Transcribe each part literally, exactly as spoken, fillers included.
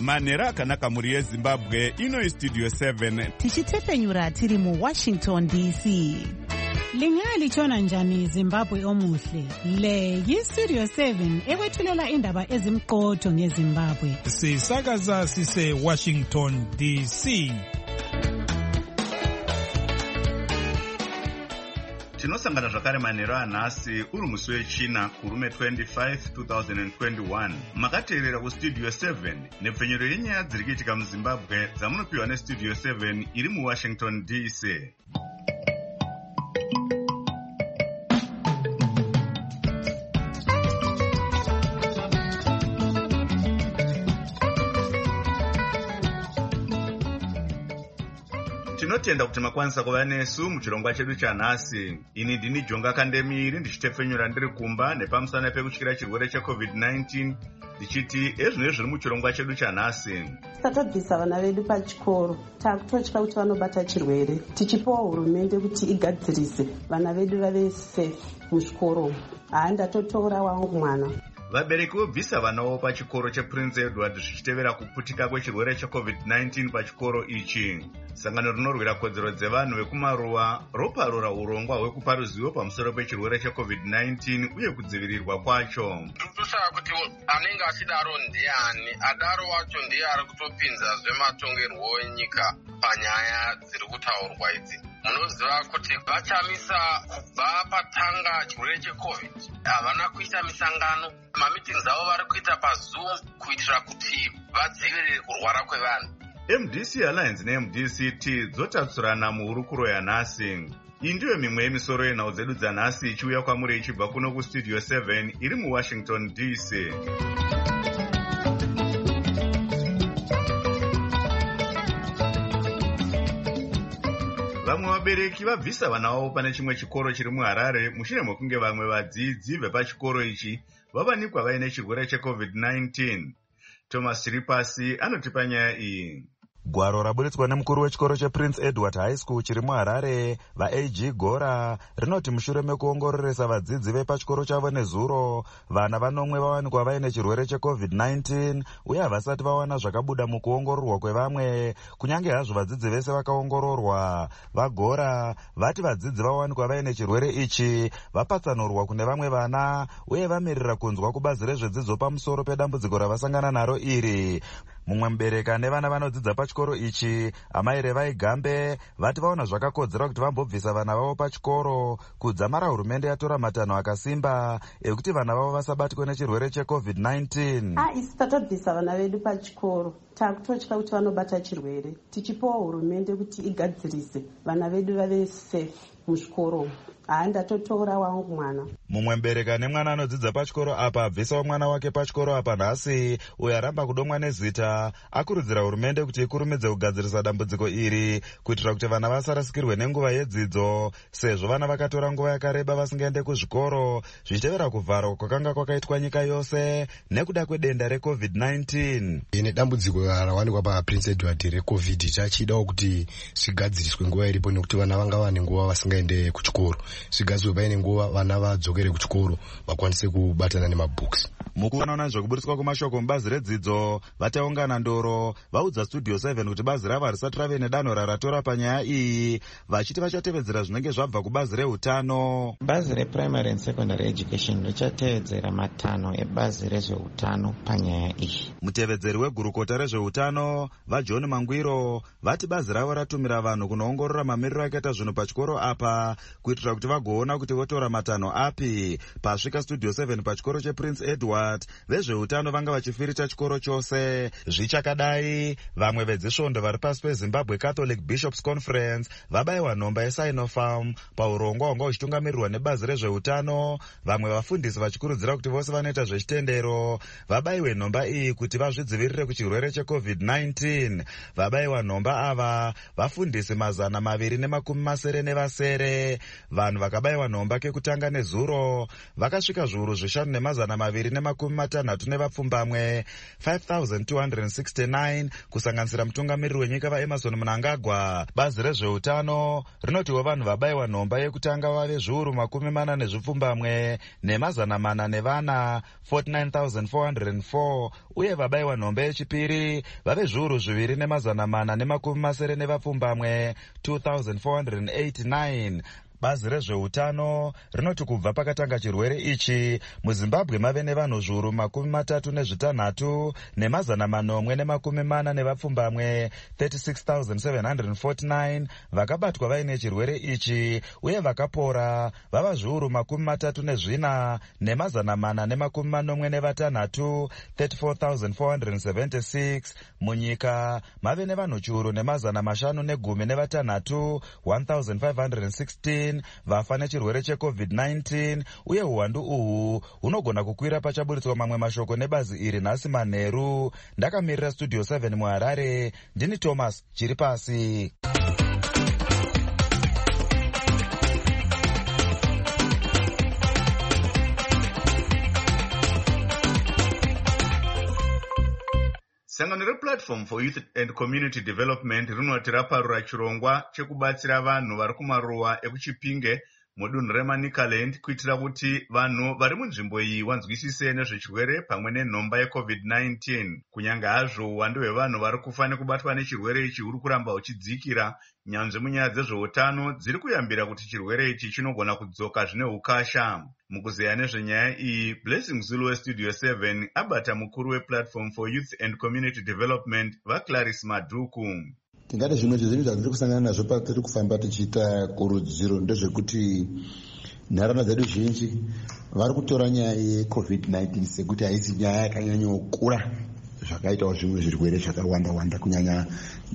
manhero akanaka mhuri yezimbabwe. Ino Studio seven tichitepfenyura tiri muWashington D C. Lingalitshona njani Zimbabwe omuhle? Le yiStudio seven ekwethulela indaba ezimqotho ngeZimbabwe. Sisakaza sise Washington D C. Tinosangana zvakare manhero anhasi uri musi wechina kurume twenty-five twenty twenty-one. Makateerera kuStudio seven nepfenyuro yenyaya dziri kuitika muZimbabwe dzamunopiwa neStudio seven iri muWashington D C. Tinotenda kuti makwanisa kuva nesu muchirongwa chedu chanhasi. Ini ndini Jonga Kandemiri ndichitepfenyura ndiri kumba nepamusana pekutyira chirwere checovid nineteen ndichiti ezvino zviri muchirongwa chedu chanhasi. Tatobvisa vana vedu pachikoro, takutotya kuti vanobata chirwere, tichipawo hurumende kuti igadzirise vana vedu vave safe muchikoro. Handatotora wangu mwana. Vabereki vobvisa vanawo pachikoro chePrince Edward zvichitevera kuputika kwechirwere checovid nineteen pachikoro ichi. Sangano rinorwira kodzero dzevanhu vekumaruwa roparura urongwa hwekupa ruzivo pamusoro pechirwere checovid nineteen uye kudzivirirwa kwacho. Kusaka kuti anenge achidaro ndiani, adaro wacho ndiye ari kutopinza zvematongerwo enyika panyaya dziri kutaurwa idzi. Munoziva kuti vachamisa kubva patanga chirwere checovid. Havana kuita misangano, mameetings avo vari kuita paZoom kuitira kuti vadzivirire kurwara kwevanhu. M D C Alliance ne M D C T dzotatsurana muhurukuro yanhasi. Iyi ndiyo mimwe yemisoro yenhau dzedu dzanhasi ichiuya kwamuri ichibva kuno kuStudio seven iri muWashington D C. Vamwe vabereki vabvisa vana vavo pane chimwe chikoro chiri muHarare mushure mekunge vamwe vadzidzi vepachikoro ichi vavanikwa vaine chirwere checovid nineteen. Thomas Ripasi anotipa nyaya iyi. Gwaro raburitswa nemukuru wechikoro chePrince Edward High School chiri muHarare, vaA G Gora, rinoti mushure mekuongororesa vadzidzi vepachikoro chavo nezuro, vana vanomwe vawanikwa vaine chirwere checovid nineteen uye havasati vawana zvakabuda mukuongororwa kwevamwe, kunyange hazvo vadzidzi vese vakaongororwa. VaGora vati vadzidzi vawanikwa vaine chirwere ichi vapatsanurwa kune vamwe vana uye vamirira kunzwa kubazi rezvedzidzo pamusoro pedambudziko ravasangana naro iri. Mumwe mubereki ane vana vanodzidza pachikoro ichi, amai Revai Gambe, vati vaona zvakakodzera kuti vambobvisa vana vavo pachikoro kudzamara hurumende yatora matanho akasimba ekuti vana vavo vasabatwe nechirwere checovid nineteen. Ah, isi tatobvisa vana vedu pachikoro, takutotya kuti vanobata chirwere, tichipawo hurumende kuti igadzirise vana vedu vave safe muchikoro. Handatotora wangu mwana. Mumwe mubereki ane mwana anodzidza pachikoro apa abvisawo mwana wake pachikoro apa nhasi, uye aramba kudomwa nezita, akurudzira hurumende kuti ikurumidze kugadzirisa dambudziko iri kuitira kuti vana vasarasikirwe nenguva yedzidzo, sezvo vana vakatora nguva yakareba vasingaende kuzvikoro zvichitevera kuvharwa kwakanga kwakaitwa nyika yose nekuda kwedenda recovid nineteen. Ine dambudziko rawanikwa paPrince Edward recovid chachidawo kuti zvigadziriswe nguva iripo nekuti vana vanga vane nguva vasingaende kuchikoro. Zvigadziriswe paine nguva vana vadzokere kuchikoro vakwanise kubatana nemabooks. Mukuona zvekuburitswa kwemashoko mubazi redzidzo, vataungana ndoro vaudza Studio seven kuti bazi ravo harisati rave nedanho raratora panyaya iyi, vachiti vachatevedzera zvinenge zvabva kubazi reutano. Bazi reprimary and secondary education richatevedzera matanho ebazi rezveutano panyaya iyi. Mutevedzeri wegurukota rezveutano vaJohn Mangwiro vati bazi ravo ratumira vanhu kunoongorora mamiriro akaita zvinhu pachikoro apa kuitira kuti vagoona kuti votora matanho api. Pasvika Studio seven pachikoro chePrince Edward, vezveutano vanga vachifirita chikoro chose. Zvichakadai, vamwe vedzisvondo vari pasi peZimbabwe Catholic Bishops Conference vabayiwa nhomba yeSinopharm paurongwa hwanga huchitungamirirwa nebazi rezveutano. Vamwe vafundisi vachikurudzira kuti vose vanoita zvechitendero vabayiwe nhomba iyi kuti vazvidzivirire kuchirwere checovid nineteen. Vabayiwa nhomba ava vafundisi mazana maviri nemakumi masere nevasere. Vanhu vakabayiwa nhomba kekutanga nezuro vakasvika zviuru zvishanu nemazana maviri nemakumi matanhatu nevapfumbamwe five thousand two hundred sixty-nine, kusanganisira mutungamiriri wenyika vaEmerson Mnangagwa. Bazi rezveutano rinotiwo vanhu vabayiwa nhomba yekutanga vave zviuru makumi mana nezvipfumbamwe nemazana mana nevana forty-nine thousand four hundred four, uye vabayiwa nhomba yechipiri kuti vave zviuru zviviri nemazana mana nemakumi masere nevapfumbamwe two thousand four hundred eighty-nine. Bazi rezveutano rinoti kubva pakatanga chirwere ichi muZimbabwe mave nevanhu zviuru makumi matatu nezvitanhatu nemazana manomwe nemakumi mana nevapfumbamwe thirty-six thousand seven hundred forty-nine vakabatwa vaine chirwere ichi, uye vakapora vava zviuru makumi matatu nezvina nemazana mana nemakumi manomwe nevatanhatu thirty-four thousand four hundred seventy-six. Munyika mave nevanhu chiuru nemazana mashanu negumi nevatanhatu one thousand five hundred sixteen vafa nechirwere checovid nineteen, uye uwandu uhu hunogona kukwira pachaburitswa mamwe mashoko nebazi iri nhasi manheru. Ndakamirira studio seven muHarare, ndini Thomas chiri pasi. Sangano rePlatform for Youth and Community Development rinoti raparura chirongwa chekubatsira vanhu vari kumaruwa ekuChipinge mudunhu reManicaland kuitira kuti vanhu vari munzvimbo iyi vanzwisise nezvechirwere pamwe nenhomba yecovid nineteen. Kunyange hazvo uwandu hwevanhu vari kufa nekubatwa nechirwere ichi huri kuramba huchidzikira, nyanzvi munyaya dzezveutano dziri kuyambira kuti chirwere ichi chinogona kudzoka zvine ukasha. Mukuzeya nezvenyaya iyi, Blessing Zulu weStudio seven abata mukuru wePlatform for Youth and Community Development vaClarice Madhuku. Tingati zvimwe zvezvinhu zvatiri kusangana nazvo patiri kufamba tichiita kurudziro ndezvekuti nharaunda dzedu zhinji vari kutora nyaya yecovid nineteen sekuti haisi nyaya yakanyanyokura zvakaitawo zvimwe zvirwere zvakawanda wanda kunyanya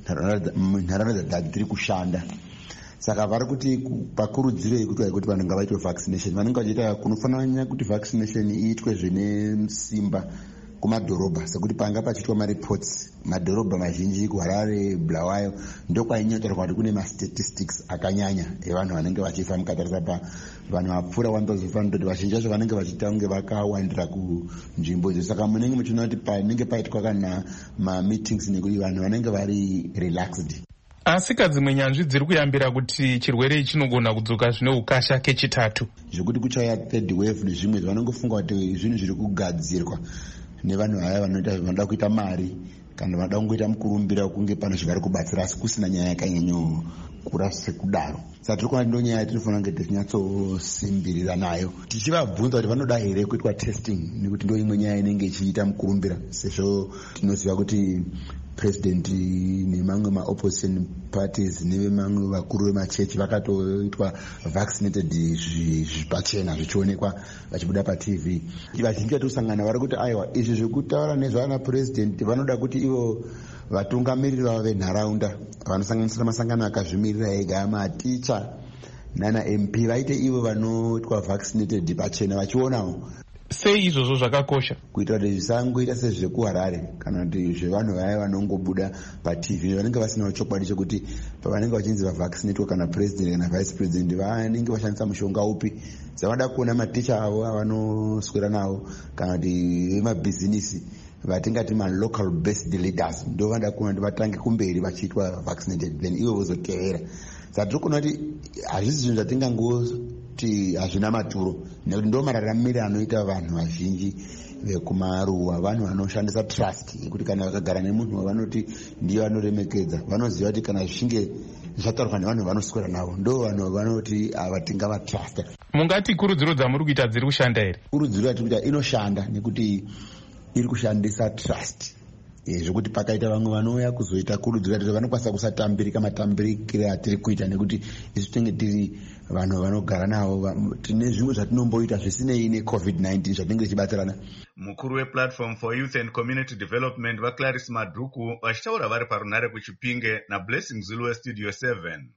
nharaunda dzatiri kushanda. Saka vari kuti pakurudziro yekuti kuti vanhu ngavaitwe vaccination, vanenge vachiita kunofananya kuti vaccination iitwe zvine simba kumadhorobha, sekuti panga pachiitwa mareports madhorobha mazhinji kuHarare, Bulawayo ndokwainyotsorwa kuti kune mastatistics akanyanya evanhu vanenge vachifa mukatarisa pa vanhu vapfuura one thousand five hundred, vazhinji vacho vanenge vachiita kunge vakawandira kunzvimbo idzi. Saka munenge muchiona kuti panenge paitwa kana mameetings nekuti vanhu vanenge vari relaxed. Asi kadzimwe nyanzvi dziri kuyambira kuti chirwere ichi chinogona kudzoka zvine ukasha kechitatu, zvekuti kuchauya third wave nezvimwe vanongofunga kuti zvinhu zviri kugadzirwa nevanhu vaya vanoda kuita mari kana vanoda kungoita mukurumbira kunge pano zvavari kubatsira, asi kusina nyaya yakanyanyokura sekudaro. Saka tiri kuona ndo nyaya tinofanira kunge tichinyatsosimbirira nayo, tichivabvunza kuti vanoda here kuitwa testing, nekuti ndo imwe nyaya inenge ichiita mukurumbira, sezvo tinoziva kuti president nemamwe maopposition parties nevemamwe vakuru vemachechi vakatoitwa vaccinated zvipachena zvichionekwa vachibuda patv. Vazhinji vatosangana vari kuti aiwa izvi zvekutaura nezvana president vanoda kuti ivo vatungamiriri vavo venharaunda vanosanganisira masangano akazvimirira ega, maticha nana M P vaite ivo vanoitwa vaccinated pachena vachionawo. Sei izvozvo zvakakosha kuitira kuti zvisangoita sezvekuHarare kana kuti zvevanhu vaya vanongobuda patv vanenge vasinawo chokwadi chekuti pavanenge vachinzi vavaccinatwa kana president kana vice president vanenge vashandisa mushonga upi. Zavada kuona maticha avo avanoswera navo kana kuti vemabhizinisi vatingati malocal based leaders ndo vada kuona kuti vatange kumberi vachiitwa vaccinated then ivo vozotevera. Saka tiri kuona kuti hazvisi zvinhu zvatingangoti hazvina maturo, nekuti ndo mararamiro anoita vanhu vazhinji vekumaruwa, vanhu vanoshandisa trust yekuti kana vakagara nemunhu wavanoti ndiye vanoremekedza, vanoziva kuti kana zvichinge zvataurwa nevanhu vanoswera navo ndo vanhu vanoti vatingavatrasta. Mungati kurudziro dzamuri kuita dziri kushanda here? Kurudziro yatiri kuita inoshanda nekuti iri kushandisa trust, zvekuti pakaita vamwe vanouya kuzoita kurudzira kuti vanokwanisa kusatambirika matambirikire atiri kuita, nekuti isu tinenge tiri vanhu vanogara navo tine zvimwe zvatinomboita zvisinei necovid nineteen zvatinenge tichibatsirana. Mukuru wePlatform for Youth and Community Development vaClarice Madhuku vachitaura vari parunhare kuChipinge naBlessing Zulu weStudio seven.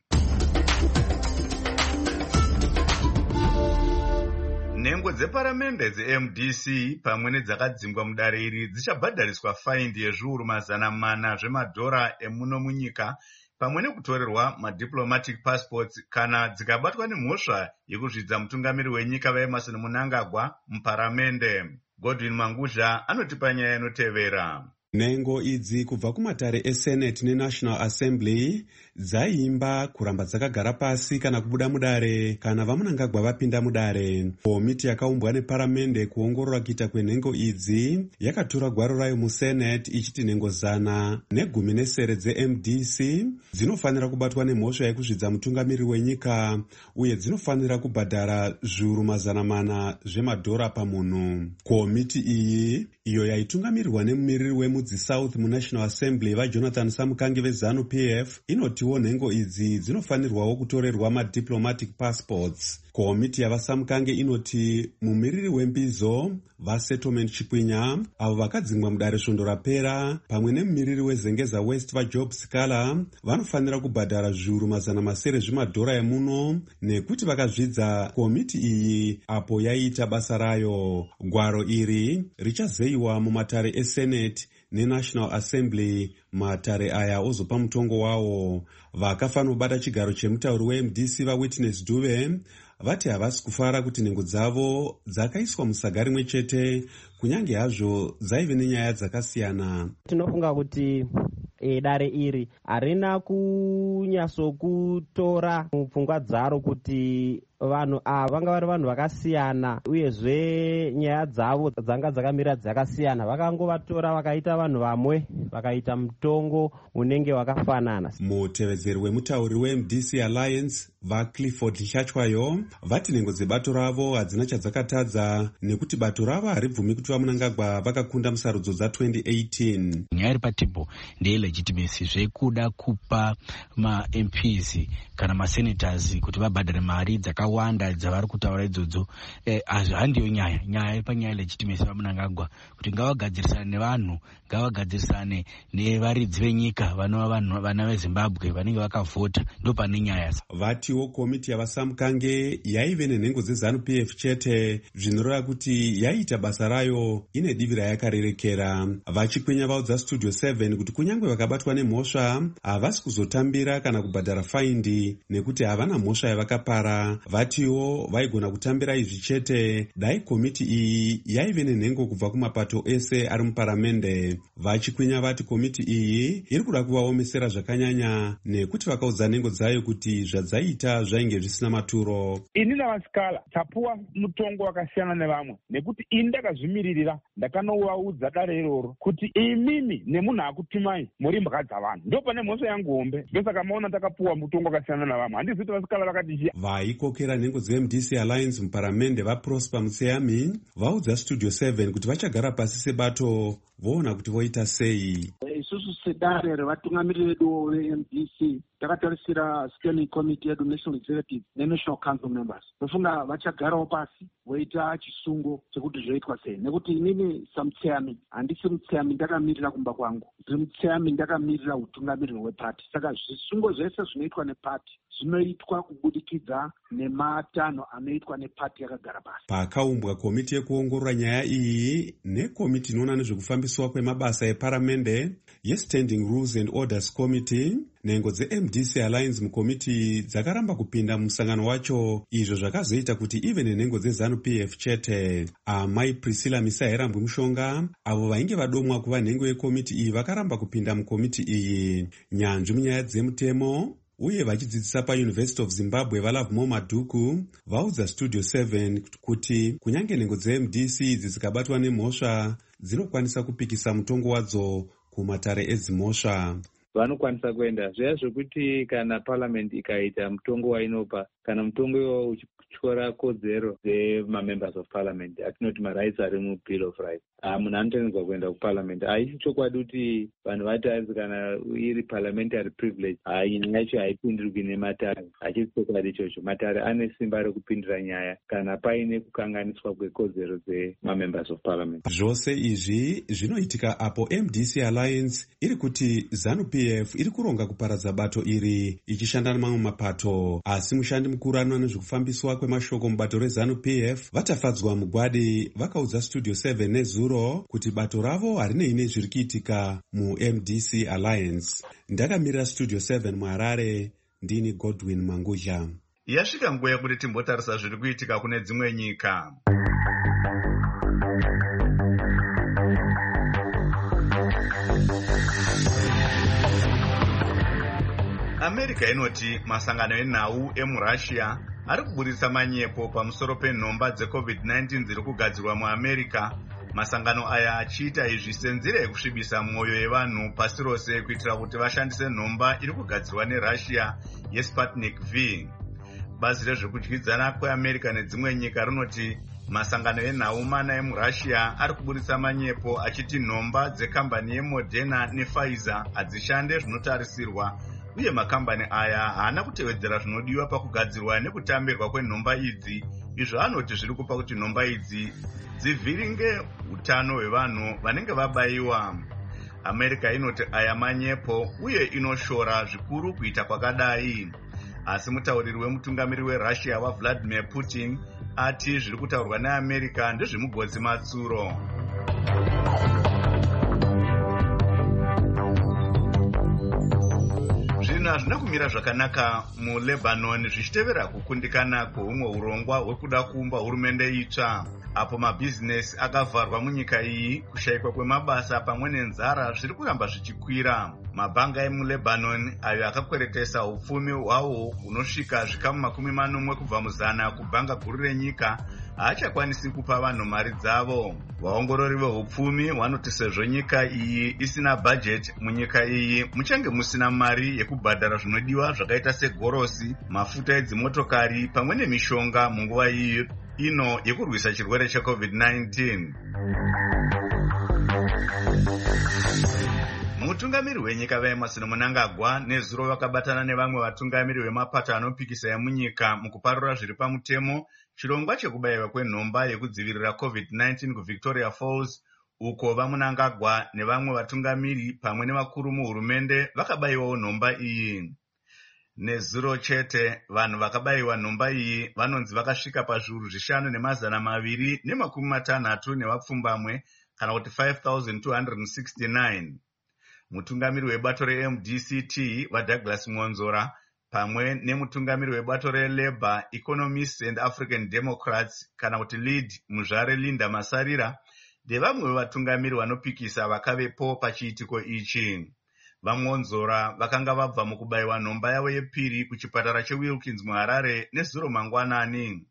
Nhengo dzeparamende dzeM D C pamwe nedzakadzingwa mudare iri dzichabhadhariswa faindi yezviuru mazana mana zvemadhora emuno munyika pamwe nekutorerwa madiplomatic passports kana dzikabatwa nemhosva yekuzvidza mutungamiri wenyika vaEmmerson Mnangagwa muparamende. Godwin Manguzha anotipa nyaya inotevera. Nhengo idzi kubva kumatare eSenate neNational Assembly dzaimba kuramba dzakagara pasi kana kubuda mudare kana vamunangagwa vapinda mudare. Komiti yakaumbwa neparamende kuongorora kuita kwenhengo idzi yakatora gwaro rayo musenate ichiti nhengo zana negumi nesere dze-M D C dzinofanira kubatwa nemhosva yekuzvidza mutungamiri wenyika uye dzinofanira kubhadhara zviuru mazana mana zvemadhora pamunhu. Komiti iyi iyo yaitungamirirwa nemumiriri wemudzisouth munational assembly vajonathan samukangi vezanu P F inotiwo nhengo idzi dzinofanirwawo kutorerwa madiplomatic passports. Komiti yavasamukange inoti mumiriri wembizo vasettlement chikwinya avo vakadzingwa mudare svondo rapera pamwe nemumiriri wezengeza west vajob scala vanofanira kubhadhara zviuru mazana masere zvemadhora emuno nekuti vakazvidza komiti iyi apo yaiita basa rayo. Gwaro iri richazeyiwa mumatare esenate nenational assembly. Matare aya ozopa mutongo wawo. Vakafanira kubata chigaro chemutauri we-M D C vaWitness Dube vati havasi kufara kuti nhengo dzavo dzakaiswa musaga rimwe chete kunyange hazvo dzaive nenyaya dzakasiyana. Tinofunga kuti e, dare iri harina kunyatsokutora mupfungwa dzaro kuti vanhu ava vanga vari vanhu vakasiyana uyezve nyaya dzavo dzanga dzakamira dzakasiyana. Vakangovatora vakaita vanhu vamwe vakaita mutongo unenge wakafanana. Mutevedzeri wemutauri we-M D C Alliance vaClifford Nchatywayo vati nhengo dzebato ravo hadzina chadzakatadza nekuti bato ravo haribvumi kuti vamunangagwa vakakunda musarudzo dza-twenty eighteen. Nyaya iri patebho ndeye-legitimacy zvekuda kupa ma-M Ps kana masenators kuti vabhadhare mari dzakawanda dzavari kutaura idzodzo. Eh, handiyo nyaya. Nyaya iri panyaya legitimacy vamunangagwa kuti ngavagadzirisane nevanhu, ngavagadzirisane nevaridzi venyika vanova vanhu vana veZimbabwe vanenge vakavhota, ndo pane nyaya. Vatiwo komiti yavasamukange yaive nenhengo dzezanu P F chete zvinoreva kuti yaiita basa rayo ine divi rayakarerekera. Vachikwinya vaudza Studio seven kuti kunyange vakabatwa nemhosva havasi kuzotambira kana kubhadhara faindi nekuti havana mhosva yavakapara. Vatiwo vaigona kutambira izvi chete dai komiti iyi yaive nenhengo kubva kumapato ese ari muparamende. Vachikwinya vati komiti iyi iri kuda kuvaomesera zvakanyanya nekuti vakaudza nhengo dzayo kuti zvadzaita zvainge zvisina maturo. Ini navasikala tapuwa mutongo wakasiyana nevamwe nekuti ini ndakazvimiririra ndakanovaudza dare iroro kuti imimi nemunhu akutimai muri mhaka dzavanhu ndo pane mhosva yangu hombe. Ndosaka maona takapuwa mutongo wakasiyana nevamwe. Handizivi kuti vasikala vakati njia. Vaikokera nhengo dze-M D C Alliance muparamende vaProsper Mutseyami vaudza Studio seven kuti vachagara pasi sebato voona kuti voita sei. Isusu sedare revatungamiriri vedu ve-M D C takatarisira steering committee yedu national executive nenational council members tofunga vachagarawo pasi voita chisungo chekuti zvoitwa sei nekuti inini samutseyami handisi mutseyami ndakamirira kumba kwangu, ndiri mutseyami ndakamirira utungamiriri hwepati. Saka zvisungo zvese zvinoitwa nepati zvinoitwa kubudikidza nematanho anoitwa nepati yakagara pasi. Pakaumbwa komiti yekuongorora nyaya iyi nekomiti inoona nezvekufambiswa kwemabasa eparamende yeStanding Rules and Orders Committee, nhengo dze-M D C Alliance mukomiti dzakaramba kupinda musangano wacho, izvo zvakazoita kuti ive nenhengo dzezanu P F chete. Amai Priscilla Misaherambwe Mushonga avo vainge vadomwa kuva nhengo yekomiti iyi vakaramba kupinda mukomiti iyi. Nyanzvi munyaya dzemutemo uye vachidzidzisa paUniversity of Zimbabwe vaLovemore Madhuku vaudza Studio seven kuti kunyange nhengo dze-M D C idzi dzikabatwa nemhosva dzinokwanisa kupikisa mutongo wadzo kumatare edzimhosva. Vanokwanisa kuenda zviya zvokuti kana parliament ikaita mutongo wainopa kana mutongo iwo uchityora kodzero dzemamembers of parliament atinoti marights ari mubill of rights, munhu anotenderwa kuenda kuparliament. Haisi chokwadi kuti vanhu vataridzi kana iri parliamentary privilege nyaya yacho haipindirwi nematare. Hachisi chokwadi ichocho. Matare ane simba rekupindira nyaya kana paine kukanganiswa kwekodzero dzemamembers of parliament. Zvose izvi zvinoitika apo M D C Alliance iri kuti zanu P F iri kuronga kuparadza bato iri ichishanda nemamwe mapato, asi mushandi mukuru anoona nezvekufambiswa kwemashoko mubato rezanu P F vatafadzwa mugwadi vakaudza Studio seven nezuro kuti bato ravo harinei nezviri kuitika mu-M D C Alliance. Ndakamirira Studio seven muHarare, ndini Godwin Mangudla. Yasvika nguva yekuti timbotarisa zviri kuitika kune dzimwe nyika. America inoti masangano enhau emuRussia ari kuburitsa manyepo pamusoro penhomba dzecovid nineteen dziri kugadzirwa muAmerica. Masangano aya achiita izvi senzira yekusvibisa mwoyo yevanhu pasi rose kuitira kuti vashandise nhomba iri kugadzirwa neRussia yeSputnik V. Bazi rezvekudyidzana kweAmerica nedzimwe nyika rinoti masangano enhau mana emuRussia ari kuburitsa manyepo achiti nhomba dzekambani yeModerna nePfizer hadzishande zvinotarisirwa, uye makambani aya haana kutevedzera zvinodiwa pakugadzirwa nekutambirwa kwenhomba idzi, izvo anoti zviri kupa kuti nhomba idzi dzivhiringe utano hwevanhu vanenge vabayiwa. America inoti aya manyepo uye inoshora zvikuru kuita kwakadai. Asi mutauriri wemutungamiri weRussia waVladimir Putin ati zviri kutaurwa neAmerica ndezvemugodzi matsuro. Zvinhu hazvina kumira zvakanaka muLebanon zvichitevera kukundikana kweumwe urongwa hwekuda kuumba hurumende itsva, apo mabhizinesi akavharwa munyika iyi, kushayikwa kwemabasa pamwe nenzara zviri kuramba zvichikwira. Mabhanga emuLebanon ayo akakweretesa upfumi hwawo hunosvika zvikamu makumi manomwe kubva muzana kubhanga guru renyika haachakwanisi kupa vanhu mari dzavo. Vaongorori vehupfumi vanoti sezvo nyika iyi isina bhajeti, munyika iyi muchange musina mari yekubhadhara zvinodiwa zvakaita segorosi, mafuta edzimotokari pamwe nemishonga munguva iyi ino yekurwisa chirwere checovid nineteen. Mutungamiri wenyika vaEmerson Mnangagwa nezuro vakabatana nevamwe vatungamiri vemapato anopikisa emunyika mukuparura zviri pamutemo chirongwa chekubayiwa kwenhomba yekudzivirira covid nineteen kuVictoria Falls, uko vaMnangagwa nevamwe vatungamiri pamwe nevakuru muhurumende vakabayiwawo nhomba iyi. Nezuro chete vanhu vakabayiwa nhomba iyi vanonzi vakasvika pazviuru zvishanu nemazana maviri nemakumi matanhatu nevapfumbamwe, kana kuti five thousand two hundred sixty-nine. Mutungamiri webato reM D C T vaDouglas Mwonzora pamwe nemutungamiri webato reLabour Economists and African Democrats kana kuti Lead Muzvare Linda Masarira ndevamwe vevatungamiri vanopikisa vakavepo pachiitiko ichi. VaMwonzora vakanga vabva mukubayiwa nhomba yavo yepiri kuchipatara cheWilkins muHarare nezuro mangwanani.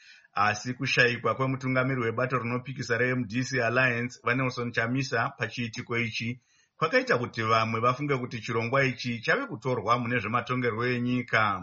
Asi kushayikwa kwemutungamiri webato rinopikisa reM D C Alliance vaNelson Chamisa pachiitiko ichi kwakaita kuti vamwe vafunge kuti chirongwa ichi chave kutorwa mune zvematongerwo enyika.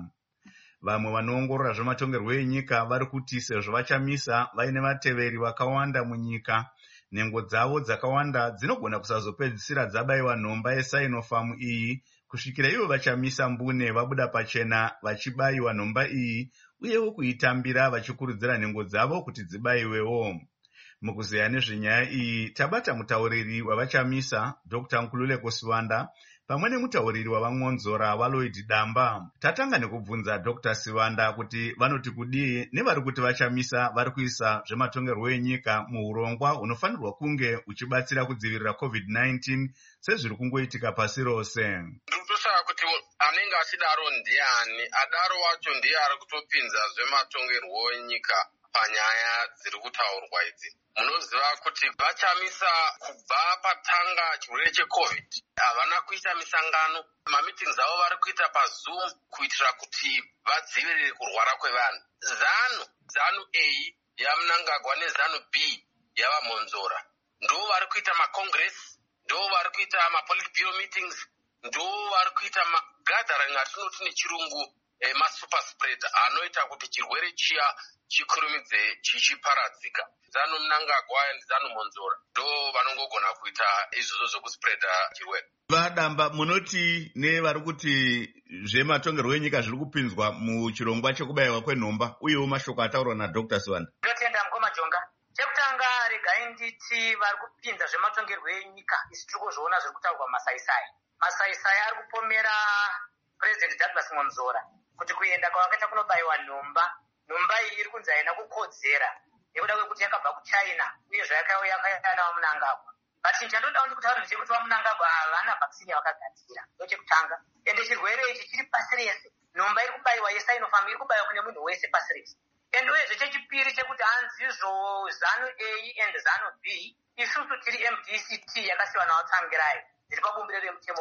Vamwe vanoongorora zvematongerwo enyika vari kuti sezvo vaChamisa vaine vateveri vakawanda munyika, nhengo dzavo dzakawanda dzinogona kusazopedzisira dzabayiwa nhomba yeSinopharm iyi kusvikira ivo vaChamisa mbune vabuda pachena vachibayiwa nhomba iyi uyewo kuitambira vachikurudzira nhengo dzavo kuti dzibayiwewo. Mukuzeya nezvenyaya iyi tabata mutauriri wavaChamisa Doctor Nkululeko Siwanda pamwe nemutauriri wavaMwonzora vaLloyd Damba. Tatanga nekubvunza Doctor Siwanda kuti vanoti kudii nevari kuti vaChamisa vari kuisa zvematongerwo enyika muurongwa hunofanirwa kunge uchibatsira kudzivirira covid nineteen sezviri kungoitika pasi rose. Ndikutoshaka kuti anenge achidaro ndiani, adaro wacho ndiye ari kutopinza zvematongerwo enyika panyaya dziri kutaurwa idzi. Munoziva kuti vaChamisa kubva patanga chirwere checovid havana kuita misangano, mameetings avo vari kuita paZoom kuitira kuti vadzivirire kurwara kwevanhu. Zanu Zanu A yaMnangagwa neZanu B yavaMwonzora ndo vari kuita macongress, ndo vari kuita mapolitbureau meetings, ndo vari kuita magathering atinoti nechirungu eh, masuper spreader anoita kuti chirwere chiya chikurumidze chichiparadzika. Zanu Mnangagwa ndizanu Mwonzora ndo vanongogona kuita izvozvo zvokuspreada chirwere. Vadamba, munoti nevari kuti zvematongerwo enyika zviri kupinzwa muchirongwa chekubayiwa kwenhomba uyewo mashoko ataurwa naDr Siwanda. Ndotenda Mukoma Jonga. Chekutanga regai nditi vari kupinza zvematongerwo enyika isi tiri kuzviona zviri kutaurwa masaisai. Masaisai ari kupomera President Douglas Mwonzora kuti kuenda kwavakaita kunobayiwa nhomba. Nhomba iyi iri kunzi haina kukodzera nekuda kwekuti yakabva kuChina uye zvayakauya yakayana vaMnangagwa. But chandinoda kutaura ndechekuti vaMnangagwa havana vaccine yavakagadzira. Ndochekutanga. Ende chirwere ichi chiri pasi rese. Nhomba iri kubayiwa yeSinopharm iri kubayiwa kune munhu wese pasi rese. Ende uyezve chechipiri chekuti hanzizvo Zanu A and Zanu B isusu tiri M D C T yakasiwa navatsangirai dziri pabumbiro remutemo wemu.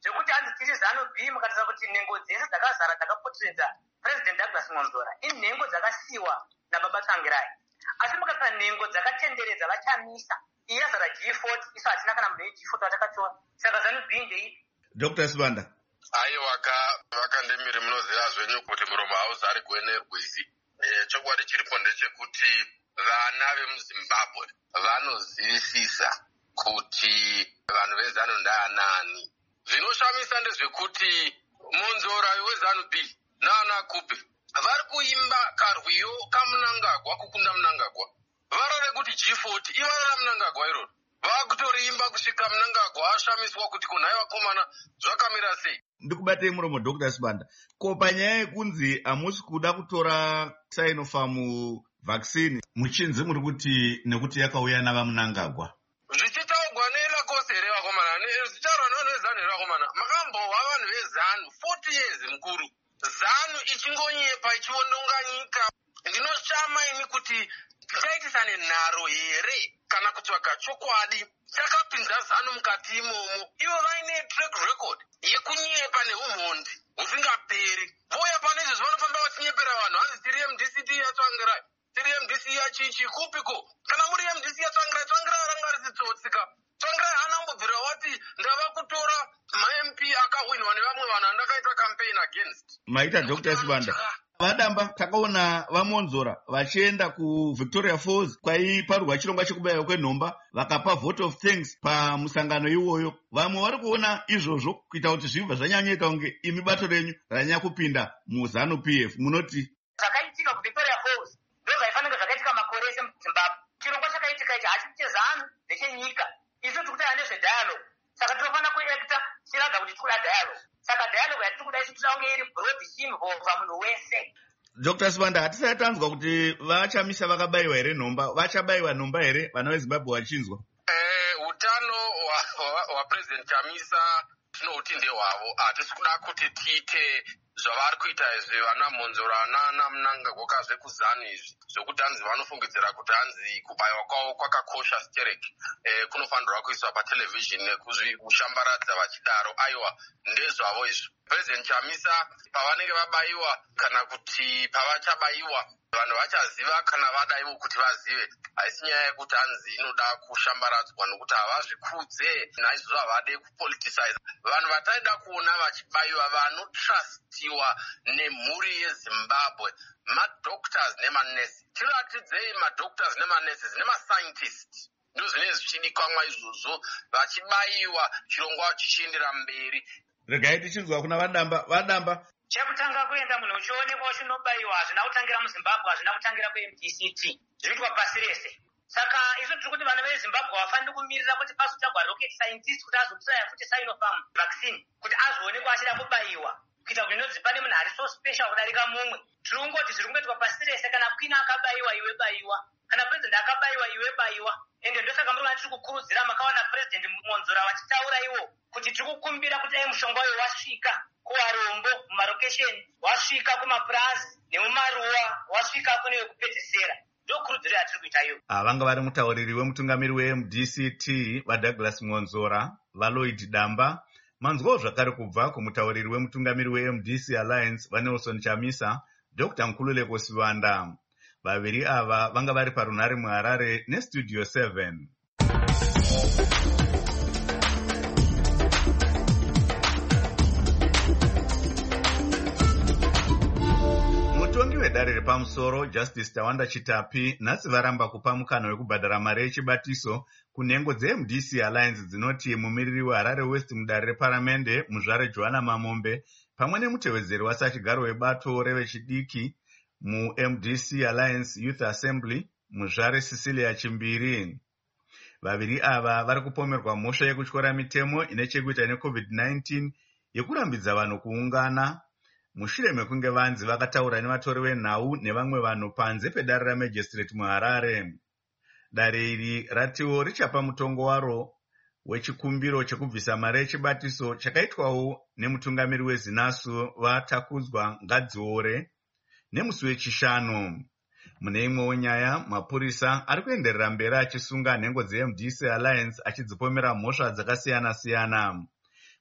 zvekuti hanzi tiri zanu b mukatarisa kuti nhengo dzese dzakazara dzakapoteredza president Douglas Monzora inhengo dzakasiyiwa nababa Tsvangirai, asi mukatarisa nhengo dzakatenderedza vachamisa iyi yazara G forty, isu hatina kana munhu we-G forty watakatora. Saka zanu b ndei. Doctor Sibanda. Aiwa vakandemiri munoziva zvenyu kuti muromo hauzari kuenerwisi. Chokwadi chiripo ndechekuti vana vemuZimbabwe vanozivisisa kuti vanhu vezanu ndaanani. Zvinoshamisa ndezvekuti Monzora wezanu B nana Kupe vari kuimba karwiyo kaMnangagwa kukunda Mnangagwa. Varore kuti G forty ivara Mnangagwa iroro. Vakutoriimba kusvika Mnangagwa ashamiswa kuti kunhai vakomana zvakamira sei. Ndikubatei muromo Doctor Sibanda. Ko panyaya yekunzi hamusi kuda kutora Sinopharm vaccine muchinzi muri kuti nekuti yakauya navaMnangagwa. Zvichitaugwa neLacoste here vakomana, zvichitaurwa nezanu here vakomana. Makambova vanhu vezanu forty years mukuru. Zanu ichingonyepa ichiondonga nyika. Ndinoshama ini kuti tichaitisa nenharo here kana kutsvaga chokwadi chakapinza zanu mukati imomo. Ivo vaine track record yekunyepa neumhondi husingaperi. Voya pane izvezvi vanofamba vachinyepera vanhu. Hanzi tiri M D C T yaTsvangirai, tiri M D C yachichi kupiko. Kana muri M D C yaTsvangirai, Tsvangirai ranga risitsotsika. Tsvangirai anambobvira wati ndava kutora ma-M P akahwinwa nevamwe vanhu andakaita campaign against. Maita Doctor Sibanda. Vadamba takaona vaMonzora vachienda kuVictoria Falls kwaiparurwa chirongwa chekubayiwa kwenhomba vakapa vote of thanks pamusangano iwoyo. Vamwe vari kuona izvozvo kuita kuti zvibva zvanyanyika kunge imi bato renyu ranyanya kupinda muZanu P F. Munoti zvakaitika kuVictoria Falls ndo zvaifanira zvakaitika makore ese muZimbabwe. Chirongwa chakaitika ichi hachi cheZanu ndechenyika. Isu tiri kutaura nezvedialogue. Saka tinofanira kuekta chiraga kuti tikuda dialogue. Saka dialogue yatiri kuda isu tinoda iri broad involve munhu wese. Doctor Sibanda, hatisati tanzwa kuti vachamisa vakabayiwa here nhomba, vachabayiwa nhomba here vana veZimbabwe vachinzwa? Eh, utano hwaPresident Chamisa tinouti ndehwavo. Hatisi kuda kuti tiite zvavari kuita izvi vana Monzora nana Mnangagwa kazve kuZanu izvi zvokuti hanzi vanofungidzira kuti hanzi kubayiwa kwavo kwakakosha stereki. Eh, kunofanirwa kuiswa patelevision nekuzvishambaradza vachidaro. Aiwa, ndezvavo izvi. President Chamisa pavanenge vabayiwa kana kuti pavachabayiwa vanhu vachaziva kana vadaiwo kuti vazive. Haisi nyaya yekuti hanzi inoda kushambaradzwa nokuti havazvikudze naizvozvo havade kupoliticize. Vanhu vataida kuona vachibayiwa vanotrustiwa nemhuri yeZimbabwe, madoctors nemanesi. Tiratidzei madoctors nemanesi nemascientists. Ndo zvinenge zvichidikanwa izvozvo vachibayiwa chirongwa chichiendera mberi. Regai tichinzwa kuna Vadamba. Vadamba. Chekutanga kuenda munhu uchionekwa uchinobayiwa hazvina kutangira muZimbabwe, hazvina kutangira kuM D C T. Zvinoitwa pasi rese. Saka isu tiri kuti vana veZimbabwe vafanira kumirira kuti pazotsvagwa rocket scientist kuti azotsaya futi Sinopharm vaccine kuti azoonekwa achida kubayiwa. Kuita kuti ndinodzi pane munhu ari so special kudarika mumwe. Tiri kungoti zviri kungoitwa pasi rese. Kana Queen akabayiwa iwe bayiwa, kana president akabayiwa iwe bayiwa. Ende ndosaka muri vati tiri kukurudzira makawana president Monzora vachitaura iwo kuti tiri kukumbira kuti dai mushonga uyu wasvika kuvarombo mumarokesheni, wasvika kumapurazi nemumaruwa, wasvika kune wekupedzisira. Ndokurudziro yatiri kuita iyo. Vanga vari mutauriri wemutungamiri weM D C T vaDouglas Monzora, vaLloyd Damba. Manzwawo zvakare kubva kumutauriri wemutungamiri weM D C Alliance vaNelson Chamisa, Doctor Nkululeko Sibanda. Vaviri ava vanga vari parunhare muHarare neStudio seven. Mutongi wedare repamusoro Justice Tawanda Chitapi nhasi varamba kupa mukana wekubhadhara mari yechibatiso kunhengo dzeM D C Alliance dzinoti mumiriri weHarare West mudare reparamende muzvare Joanna Mamombe pamwe nemutevedzeri wasachigaro webato revechidiki muM D C Alliance Youth Assembly muzvare Cecilia Chimbiri. Vaviri ava vari kupomerwa mhosva yekutyora mitemo ine chekuita neCovid nineteen yekurambidza vanhu kuungana mushure mekunge vanzi vakataura nevatori venhau nevamwe vanhu panze pedare ramajistrate muHarare. Dare iri ratiwo richapa mutongo waro wechikumbiro chekubvisa mari yechibatiso chakaitwawo nemutungamiri weZinasu vatakudzwa Ngadziore nemusi wechishanu. Mune imwewo nyaya, mapurisa ari kuenderera mberi achisunga nhengo dzeM D C Alliance achidzipomera mhosva dzakasiyana-siyana.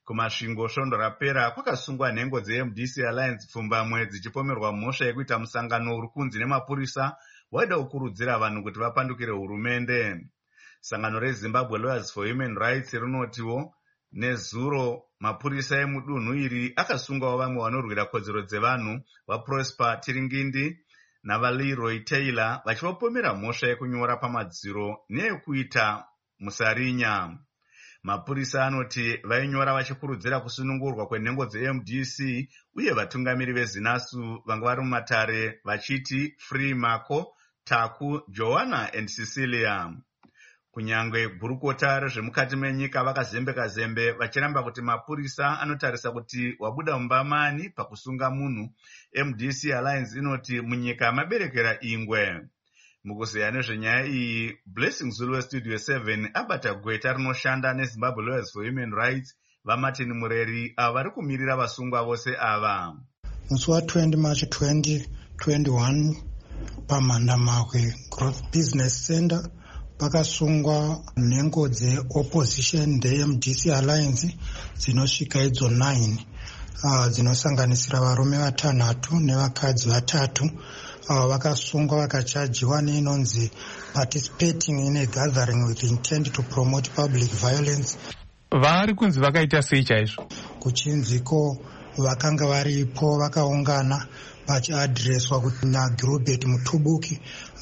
kumasvingo svondo rapera kwakasungwa nhengo dzeM D C Alliance pfumbamwe dzichipomerwa mhosva yekuita musangano uri kunzi nemapurisa waida kukurudzira vanhu kuti vapandukire hurumende. Sangano reZimbabwe Lawyers for Human Rights rinotiwo nezuro mapurisa emudunhu iri akasungawo vamwe vanorwira kodzero dzevanhu vaProsper Tiringindi navaLeroy Taylor vachivapomera mhosva yekunyora pamadziro neyekuita musarinya. Mapurisa anoti vainyora vachikurudzira kusunungurwa kwenhengo dzeM D C uye vatungamiri vezinasu vanga vari mumatare vachiti Free Marco, Taku, Joanna and Cecilia. Kunyangwe gurukota rezvemukati menyika vakazembeka zembe vachiramba kuti mapurisa anotarisa kuti wabuda mumbamani pakusunga munhu. M D C Alliance inoti munyika maberekera ingwe. Mukuzeya nezvenyaya iyi, Blessing Zulu Studio seven abata gweta rinoshanda neZimbabwe Lawyers for Human Rights vaMartin Mureri ava vari kumirira vasungwa vose ava. Musi wa20 March twenty twenty-one paMhandamakwe Growth Business Center pakasungwa nhengo dzeopposition dzeM D C Alliance dzinosvika idzo nine uh, dzinosanganisira varume vatanhatu nevakadzi vatatu. Uh, vakasungwa vakachajiwa neinonzi participating in a gathering with intent to promote public violence. Vari kunzi vakaita sei chaizvo? Kuchinziko vakanga varipo vakaungana vachiadhireswa naGilbert Mutubuki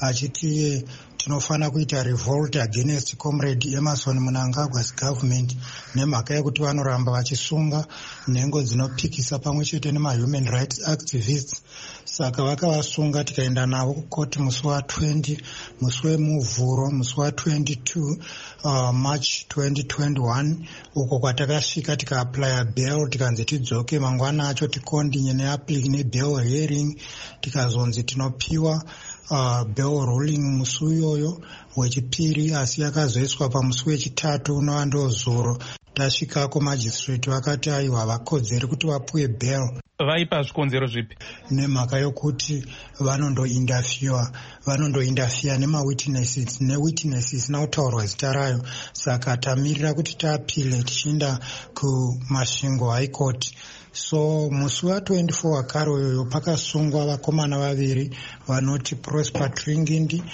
achiti tinofana kuita revolt against comrade Emerson Mnangagwa's government nemhaka yekuti vanoramba vachisunga nhengo dzinopikisa pamwe chete nema-human rights activists. Saka vakavasunga tikaenda navo kukoti musi wa20 musi wemuvhuro musi wa22 uh, March twenty twenty-one uko kwatakasvika tikaaplya bail tikanzi tidzoke mangwana acho tikondinye nebail hearing tikazonzi tinopiwa uh, bail ruling musi uyoyo wechipiri, asi yakazoiswa pamusi wechitatu unova ndozuro. Tasvikako magistrate vakati aiwa havakodzeri kuti vapuwe bail. Vaipa zvikonzero zvipi? Nemhaka yokuti vanondoindafewa vanondoindafewa nemawitnesses newitnesses isina kutaurwa zita rayo. Saka tamirira kuti taapile tichienda kumasvingo high court. So musi wa24 wakare uyoyo pakasungwa vakomana vaviri vanoti Prosper Tiringindi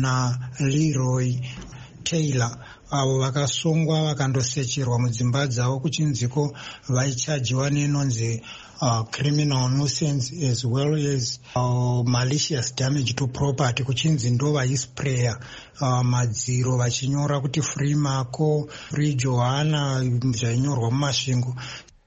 naLeroy Taylor. Avo vakasungwa vakandosecherwa mudzimba dzavo kuchinziko vaichajiwa nenonzi uh, criminal nuisance as well as uh, malicious damage to property, kuchinzi ndo vaisprayer uh, madziro vachinyora kuti Free Marco, Free Joanna zvainyorwa mumasvingo.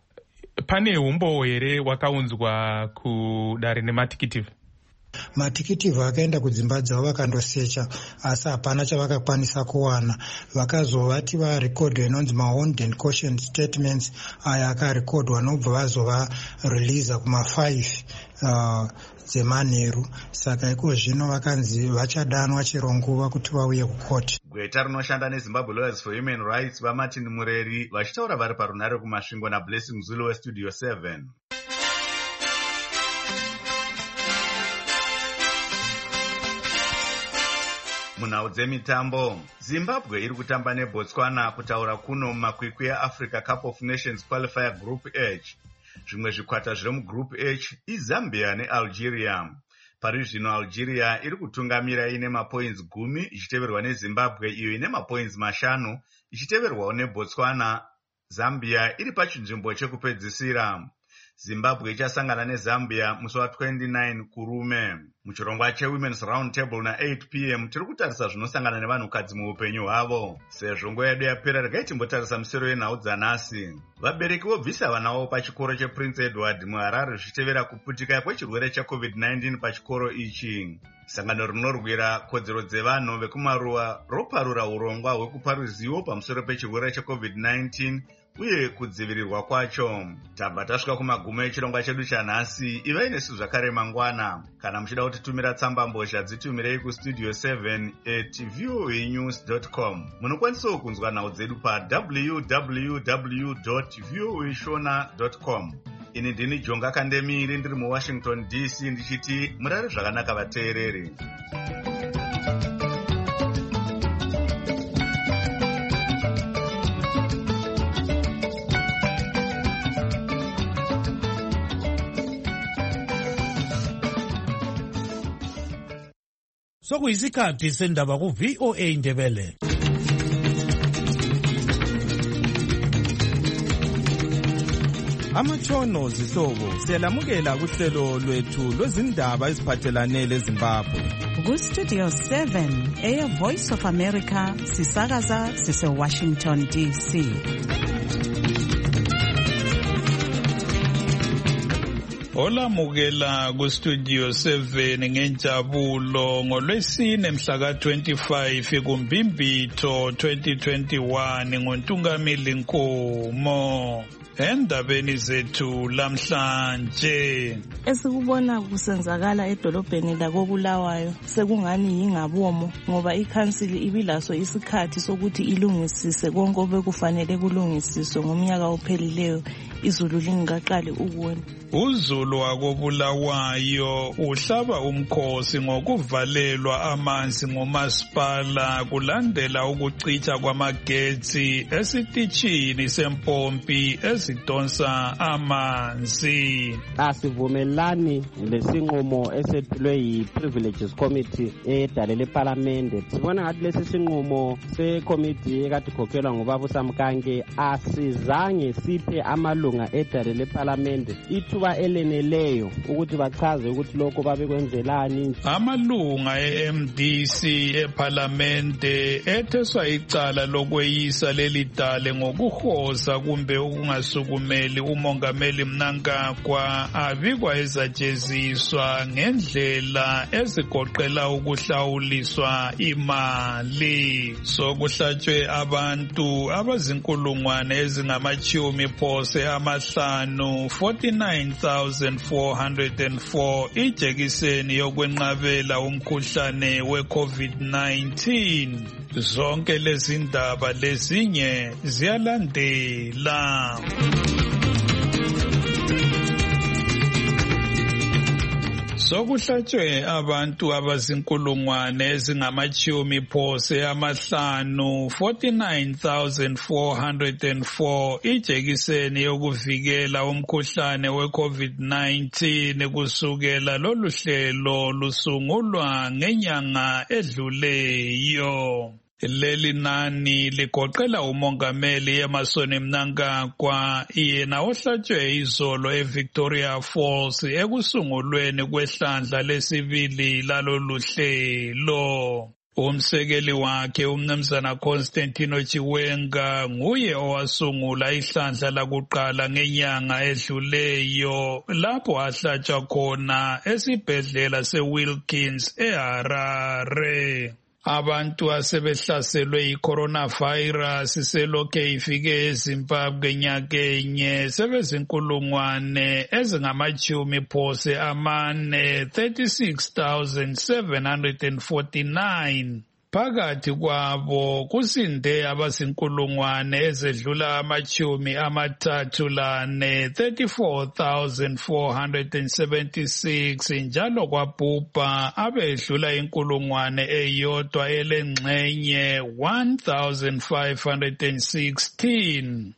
Pane umbo here wakaunzwa kudare nematikitivhi? Matikitivhi akaenda kudzimba dzavo vakandosecha, asi hapana chavakakwanisa kuwana. Vakazovati varekodwa inonzi ma-warned and caution statements aya akarekodwa nobva vazova releasa kuma five uh, dzemanheru. Saka iko zvino vakanzi vachadanwa chero nguva kuti vauye kukoti. Gweta rinoshanda neZimbabwe Lawyers for Human Rights vaMartin Mureri vachitaura vari parunare kumasvingo naBlessing Zulu weStudio seven. Munhau dzemitambo, Zimbabwe iri kutamba neBotswana kutaura kuno mumakwikwi eAfrica Cup of Nations Qualifier Group H. Zvimwe zvikwata zviri muGroup H iZambia neAlgeria. Pari zvino Algeria iri kutungamira ine mapoints gumi ichiteverwa neZimbabwe iyo ine mapoints mashanu ichiteverwawo neBotswana. Zambia iri pachinzvimbo chekupedzisira. Zimbabwe ichasangana neZambia musi wa29 kurume. Muchirongwa cheWomen's Round Table na eight p m tiri kutarisa zvinosangana nevanhukadzi muupenyu hwavo. Sezvo nguva yedu yapera regai timbotarisa misoro yenhau dzanhasi. Vabereki vobvisa vana vavo pachikoro chePrince Edward muHarare zvichitevera kuputika kwechirwere checovid nineteen pachikoro ichi. Sangano rinorwira kodzero dzevanhu vekumaruwa roparura urongwa hwekupa ruzivo pamusoro pechirwere checovid nineteen uye kudzivirirwa kwacho. Tabva tasvika kumagumo echirongwa chedu chanhasi. Ivai nesu zvakare mangwana. Kana muchida kutitumira tsamba mbozha dzitumirei kustudio seven at voa news dot com. Munokwanisawo kunzwa nhau dzedu pa w w w dot voa shona dot com. Ini ndini Jonga Kandemiri ndiri muWashington D C ndichiti murare zvakanaka vateereri. sokuyisikhathi sendaba ku V O A Ndebele. Amatshono zihlobo siyalamukela kuhlelo lwethu lwezindaba eziphathelane leZimbabwe. Ku Studio seven eya Voice of America sisakaza sise Washington D C. Olamukela ku Studio seven ngenjabulo ngolwesine mhla ka twenty-five kuMbimbitho twenty twenty-one ngoNtungamili Nkomo. Endabeni zethu lamhlanje esikubona kusenzakala edolobheni lakobulawayo sekungani yingabomo ngoba ikhansili ibilaso isikhathi sokuthi ilungisise konke obekufanele kulungisiswe ngomnyaka ophelileyo izulu lingaqali ukuna. Uzulu wakobulawayo uhlaba umkhosi ngokuvalelwa amanzi ngomasipala kulandela ukucitha kwamagetsi esitishini sempompi esidonsa amanzi. Asivumelani lesinqumo esethulwe yi-Privileges Committee edalele eParliament. Sibona ngathi lesi sinqumo se-committee ekade ikhokhelwa ngubaba uSamkange asizange siphe amalunga edalele eParliament ithuba eleneleyo ukuthi bachaze ukuthi lokho babekwenzelani. Amalunga e-M D C eParliament etheswa icala lokweyisa leli dale ngokuhoza kumbe ukungasukumeli umongameli Mnangagwa abikwa ezajeziswa ngendlela ezigoqela ukuhlawuliswa imali. Sokuhlatshwe abantu abazinkulungwane ezingamachumi phose amahlanu forty-nine thousand four hundred four ijekiseni yokwenqabela umkhuhlane we-COVID nineteen. Zonke lezi ndaba lezinye ziyalandela. Sokuhlatshwe abantu abazinkulungwane ezingamachumi phose amahlanu forty-nine thousand four hundred four ijekiseni yokuvikela umkhuhlane we-COVID nineteen kusukela lolu hlelo lusungulwa ngenyanga edluleyo. Leli nani ligoqela umongameli Emmerson Mnangagwa yena ohlatshwe izolo eVictoria Falls ekusungulweni kwehlandla lesibili lalolu hlelo. Umsekeli wakhe umnumzana Constantino Chiwenga nguye owasungula ihlandla lakuqala ngenyanga edluleyo lapho ahlatshwa khona esibhedlela seWilkins eHarare. Abantu asebehlaselwe yi-coronavirus selokhe ifike eZimbabwe nyakenye sebezinkulungwane ezingamachumi phose amane thirty-six thousand seven hundred forty-nine. Phakathi kwabo kusinde abazinkulungwane ezedlula amachumi amathathu lane thirty-four thousand four hundred seventy-six njalo kwabhubha abedlula inkulungwane eyodwa elengxenye one thousand five hundred sixteen.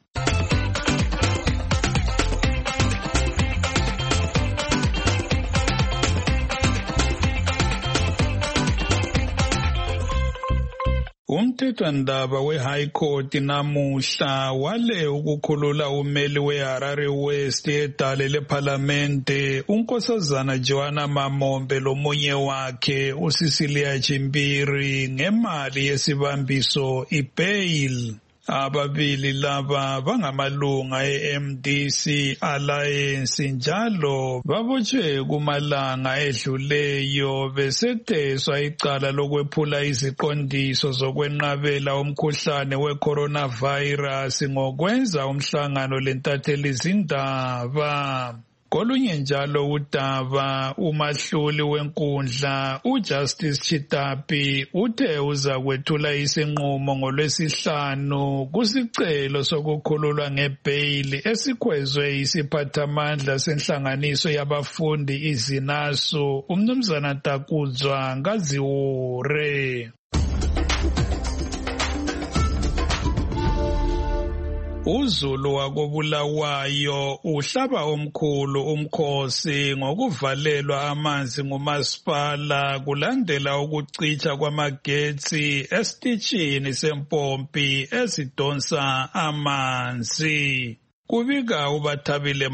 Umthethwandaba we-High Court namuhla wale ukukhulula umeli we-Harare West edale leParlamente unkosazana Joanna Mamombe lomunye wakhe uCecilia Chimbiri ngemali yesibambiso i-bail. Ababili laba bangamalunga e-M D C Alliance njalo babotshwe kumalanga edluleyo besetheswa icala lokwephula iziqondiso zokwenqabela umkhuhlane we-coronavirus ngokwenza umhlangano lentatheli zindaba. Kolunye njalo udaba umahluli wenkundla uJustice Chitapi uthe uza kwethula isinqumo ngolwesihlanu kusicelo sokukhululwa ngebheyili esikhwezwe isiphathamandla senhlanganiso yabafundi izinasu umnumzana Takuzwa Ngaziure. uZulu wakobulawayo uhlaba omkhulu umkhosi ngokuvalelwa amanzi ngumasipala kulandela ukucitsha kwamagetsi esitishini sempompi esidonsa amanzi. Kubika uBathabile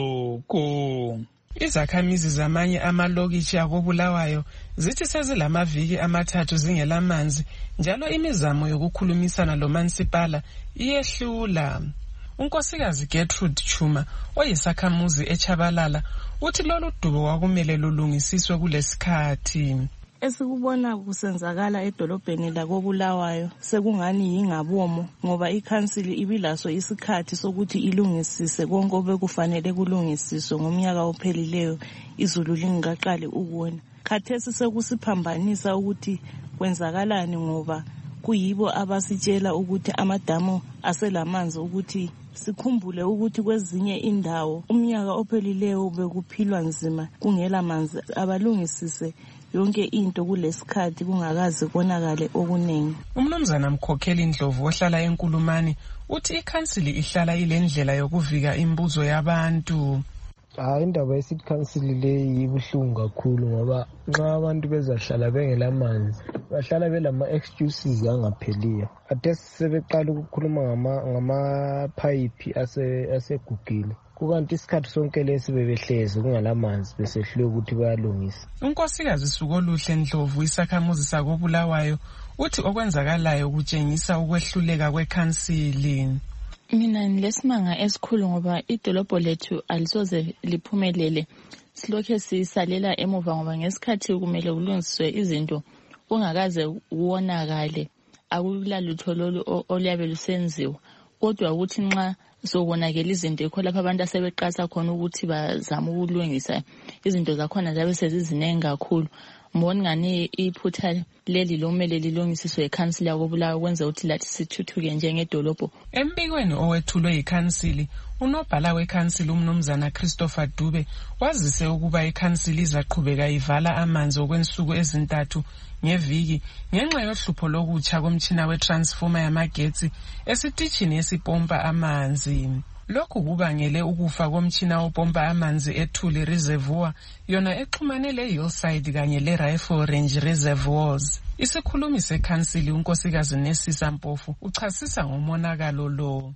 Masuku. Izakhamizi zamanye amalokitshi akobulawayo zithi sezilamaviki amathathu zingelamanzi njalo imizamo yokukhulumisana lomansipala iyehlula. Unkosikazi Gertrude Chuma oyisakhamuzi eChabalala uthi lolu dubo kwakumele lulungisiswe kulesikhathi. Esikubona kusenzakala edolobheni lakobulawayo sekungani yingabomo ngoba ikhansili ibilaso isikhathi sokuthi ilungisise konke obekufanele kulungisiswe ngomnyaka ophelileyo izulu lingaqali ukuna. Khathesi sekusiphambanisa ukuthi kwenzakalani ngoba kuyibo abasitshela ukuthi amadamu aselamanzi ukuthi sikhumbule ukuthi kwezinye indawo umnyaka ophelileyo bekuphilwa nzima kungela manzi abalungisise yonke into kulesikhathi kungakazi konakale okuningi. Umnumzana Mkhokheli Ndlovu ohlala eNkulumani uthi ikhansili ihlala ilendlela yokuvika imbuzo yabantu. Ah, indaba yesithi council le ibuhlungu kakhulu ngoba nxa abantu bezahlala bengelamanzi bahlala belama excuses angapheliyo. Ade sebeqala ukukhuluma ngama ngama pipe ase asegugile. Kukanti isikhathi sonke lesi bebehlezi kungalamanzi besehlule ukuthi bayalungisa. Unkosikazi Sukoluhle Ndlovu isakhamuzi sakobulawayo uthi okwenzakalayo kutshengisa ukwehluleka kwekhansili. Mina nilesimanga esikhulu ngoba idolobho lethu alisoze liphumelele. Silokhe sisalela emuva ngoba ngesikhathi kumele kulungiswe izinto kungakaze kuwonakale akulalutho lolu oluyabe lusenziwa. Kodwa ukuthi nxa sokonakela izinto ekho lapha abantu asebeqasa khona ukuthi bazama ukulungisa izinto zakhona zabe sezizinengi kakhulu. Mbona ngani iphutha leli lomele lilungisiswe ikhansili yakobulawayo kwenza ukuthi lathi sithuthuke njengedolobho. Embikweni owethulwe ikhansili unobhala wekhansili umnumzana Christopher Dube wazise ukuba ikhansili izaqhubeka ivala amanzi okwensuku ezintathu ngeviki ngenxa yohlupho lokutsha komtshina wetransformer yamagetsi esitishini esipompa amanzi. Lokhu kubangele ukufa komtshina opompa amanzi eThuli Reservoir yona exhumane leHillside kanye leRifle Range Reservoirs. Isikhulumi sekhansili unkosikazi Nesisa Mpofu uchasisa ngomonakalo lo.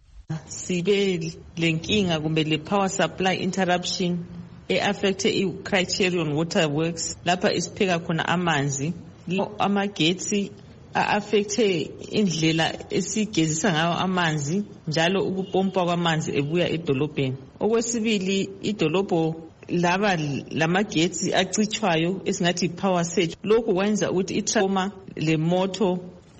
Sibe lenkinga kumbe le power supply interruption e-affecte i-Criterion Waterworks lapha isipheka khona amanzi. Amagetsi a-affecte indlela esigezisa ngayo amanzi njalo ukupompa kwamanzi ebuya edolobheni. Okwesibili idolobho laba lamagetsi acitshwayo esingathi power surge. Lokhu kwenza ukuthi itransformer le moto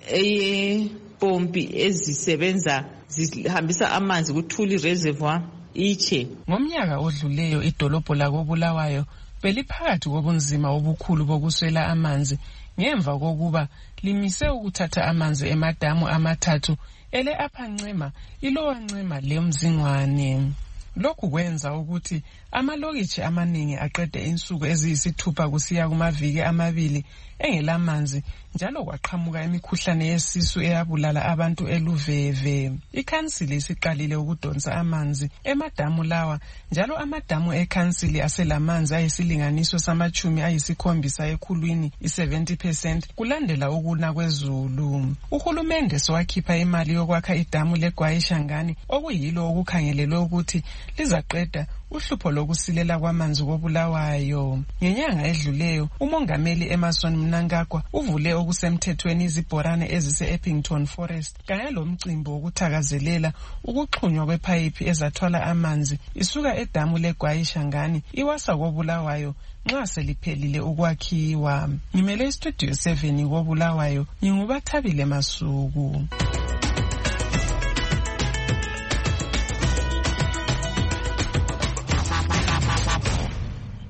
eyepompi ezisebenza zihambisa amanzi kuThuli Reservoir iche. Ngomnyaka odluleyo idolobho lakobulawayo beliphakathi kobunzima obukhulu bokuswela amanzi ngemva kokuba limise ukuthatha amanzi emadamu amathathu ele Upper Ncema, iLower Ncema leMzingwane. Lokhu kwenza ukuthi amalokitshi amaningi aqede insuku eziyisithupha kusiya kumaviki amabili engelamanzi njalo kwaqhamuka imikhuhlane yesisu eyabulala abantu eLuveve. Ikhansili isiqalile ukudonsa amanzi emadamu lawa njalo amadamu ekhansili aselamanzi ayisilinganiso samachumi ayisikhombisa ekhulwini i-seventy percent kulandela ukuna kwezulu. Uhulumende sowakhipha imali yokwakha idamu leGwayishangani okuyilo okukhangelelwe ukuthi lizaqeda uhlupho lokusilela kwamanzi kobulawayo. Ngenyanga edluleyo umongameli Emerson Mnangagwa uvule okusemthethweni izibhorane ezise-Eppington Forest kanye lomcimbi wokuthakazelela ukuxhunywa kwepayipi ezathwala amanzi isuka edamu leGwayishangani iwasa kobulawayo nxa seliphelile ukwakhiwa. Ngimele istudio seven kobulawayo nginguBathabile Masuku.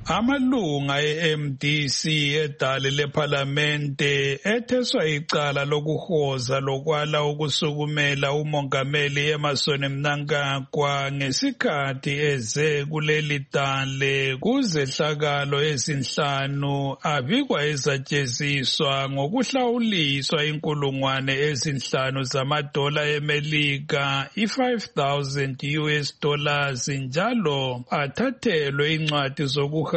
Amalunga e-M D C edale lephalamente etheswa icala lokuhoza lokwala ukusukumela umongameli Emmerson Mnangagwa ngesikhathi eze kuleli dale kuzehlakalo ezinhlanu abikwa ezatsheziswa ngokuhlawuliswa inkulungwane ezinhlanu zamadola eMelika i-five thousand U S dollars njalo athathelwe incwadi zokuhambisa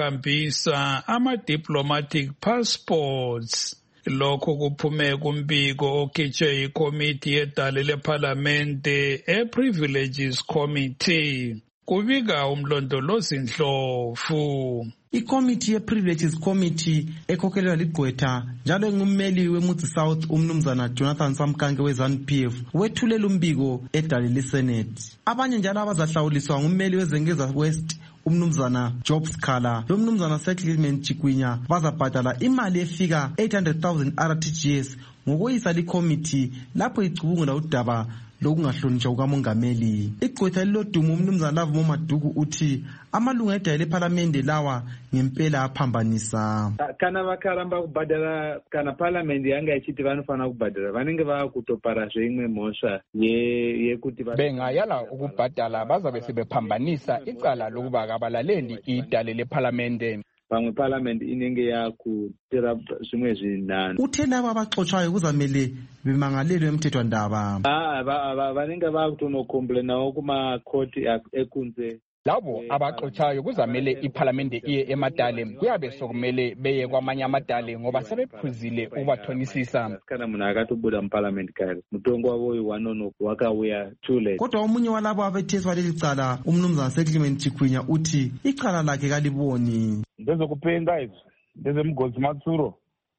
ama-diplomatic passports. Lokho kuphume kumbiko okhitshwe ikomiti yedale lephalamente e-Privileges Committee. Kubika umlondolozi Ndlovu. Ikomiti ye-Privileges Committee ekhokhelwa ligqwetha njalo engummeli weMutsi South umnumzana Jonathan Samkange we-ZANU P F wethulela umbiko edale leSenate. Abanye njalo abazahlawuliswa ngummeli weZengeza West umnumzana Jobs Skhala lomnumzana Settlement Chikwinya bazabhadala imali efika eight hundred thousand R T G S ngokweyisa likomiti lapho icubungula udaba lokungahlonitshwa kukamongameli. Igqwetha lilodumo umnumzana Love Maduku uthi amalunga edale lephalamende lawa ngempela aphambanisa. Kana vakaramba kubhadhara kana parliament yanga ichiti vanofana kubhadhara vanenge vakutopara zveimwe mhosva yekuti bengayala ukubhadala bazabe sebephambanisa icala lokuba akabalaleli idale lephalamende. Pamwe parliament inenge yakutera zvimwe zvinhanu. Uthe laba abaxotshayo kuzamele bemangalelwe emthethwandaba. Ah, vanenge vakutonokomplainawo kumakhoti ekunze. Labo abaxotshayo kuzamele iphalamende iye emadale kuyabe sokumele beye kwamanye amadale ngoba sebephuzile ubathonisisa. Kana munhu akatobuda muparliament kare mutongo wavo wanono wakauya too late. Kodwa omunye walabo abetheswa leli cala umnumzana Settlement Chikwinya uthi icala lakhe kaliboni. Ndezokupenda izwi ndezemgodzi matsuro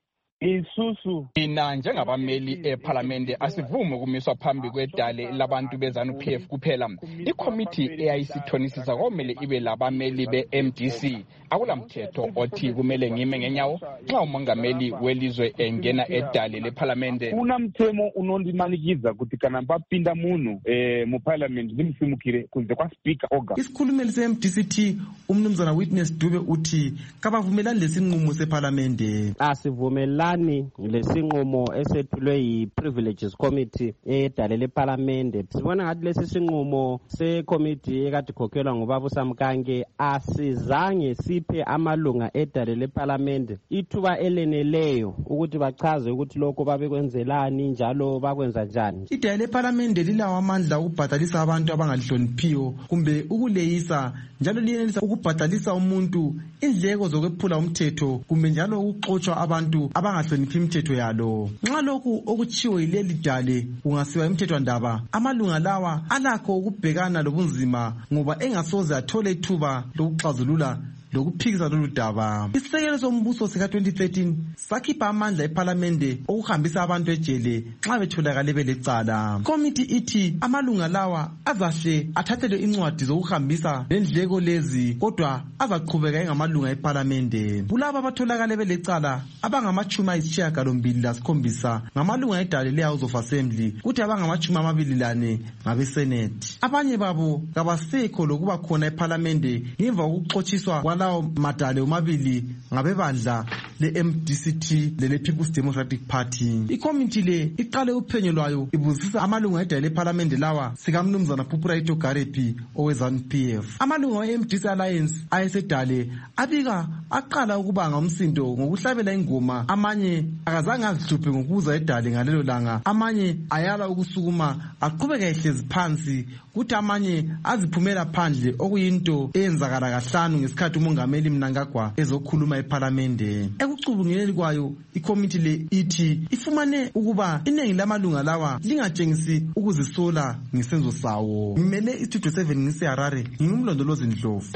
isusu ina njengabameli ephalamende asivume ukumiswa phambi kwedale labantu beZANU P F kuphela. Ikomiti eyayisithonisisa komele ibe labameli be-M D C. Akulamthetho othi kumele ngime ngenyawo nxa umongameli welizwe engena edale lephalamende. Unamthemo unondimanikidza kuti kana papinda munhu eh muparliament limsimukire kunze kwa speaker oga. Isikhulumeli se-M D C T umnumzana Witness Dube uthi kabavumelani lesinqumo sephalamende. Asivumelani lesinqumo esethulwe yi-Privileges Committee edale lephalamende. Sibona ngathi lesi sinqumo se-committee ekade khokhelwa ngubaba uSamkange asizange siphe amalunga edale lephalamende ithuba eleneleyo ukuthi bachaze ukuthi lokho babekwenzelani njalo bakwenza njani. Idale lephalamende lilawo amandla ukubhadalisa abantu abangalihloniphiyo kumbe ukuleyisa njalo liyenelisa ukubhadalisa umuntu indleko zokwephula umthetho kumbe njalo ukuxotshwa abantu abangahloniphi imithetho yalo. Nxa lokhu okuchiwe yileli dale kungasiwa imthethwandaba amalunga lawa alakho ukubhekana lobunzima ngoba engasoze athole ithuba lokuxazulula lokuphikisa lolu daba. Isisekelo sombuso sika twenty thirteen sakhipha amandla ephalamende okuhambisa abantu ejele nxa betholakale belecala. Komiti ithi amalunga lawa azahle athathelwe incwadi zokuhambisa lendleko lezi kodwa azaqhubeka engamalunga ephalamende. Kulabo abatholakale belecala abangamachumi ayisishiyagalombili lasikhombisa ngamalunga edale le-House of Assembly kuthi abangamachumi amabili lane ngabesenate. Abanye babo kabasekho lokuba khona ephalamende ngemva kokuxotshiswa lawo madale omabili ngabebandla le-M D C T lele-People's Democratic Party. Ikomiti le iqale uphenyo lwayo ibuzisa amalunga edale lephalamende lawa sikamnumzana Pupuraito Garepi owe-ZANU P F. Amalunga we-M D C Alliance ayesedale abika aqala ukubanga umsindo ngokuhlabela ingoma, amanye akazange azihluphe ngokuza edale ngalelo langa, amanye ayala ukusukuma aqhubeka ehlezi phansi kuthi amanye aziphumela phandle okuyinto eyenzakala kahlanu ngesikhathi umongameli Mnangagwa ezokhuluma ephalamende. Ekucubunguleni kwayo ikomiti le ithi ifumane ukuba iningi lamalunga lawa lingatshengisi ukuzisola ngesenzo sawo. Ngimele istudio seven ngiseHarare, ngingumlondolozi Ndlovu.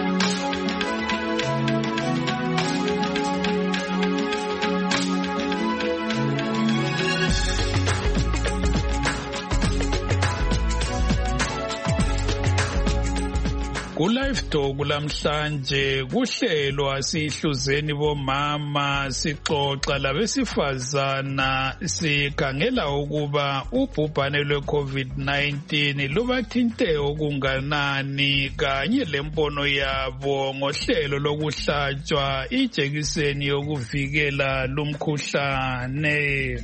Ku-Live Talk lamhlanje kuhlelwa sihluzeni bomama sixoxa labesifazana sikhangela ukuba ubhubhane lwe-COVID nineteen lubathinte okunganani kanye lembono yabo ngohlelo lokuhlatshwa ijekiseni yokuvikela lumkhuhlane.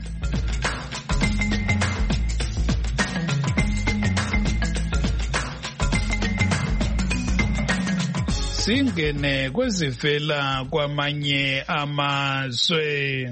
Singene kwezivela kwamanye amazwe.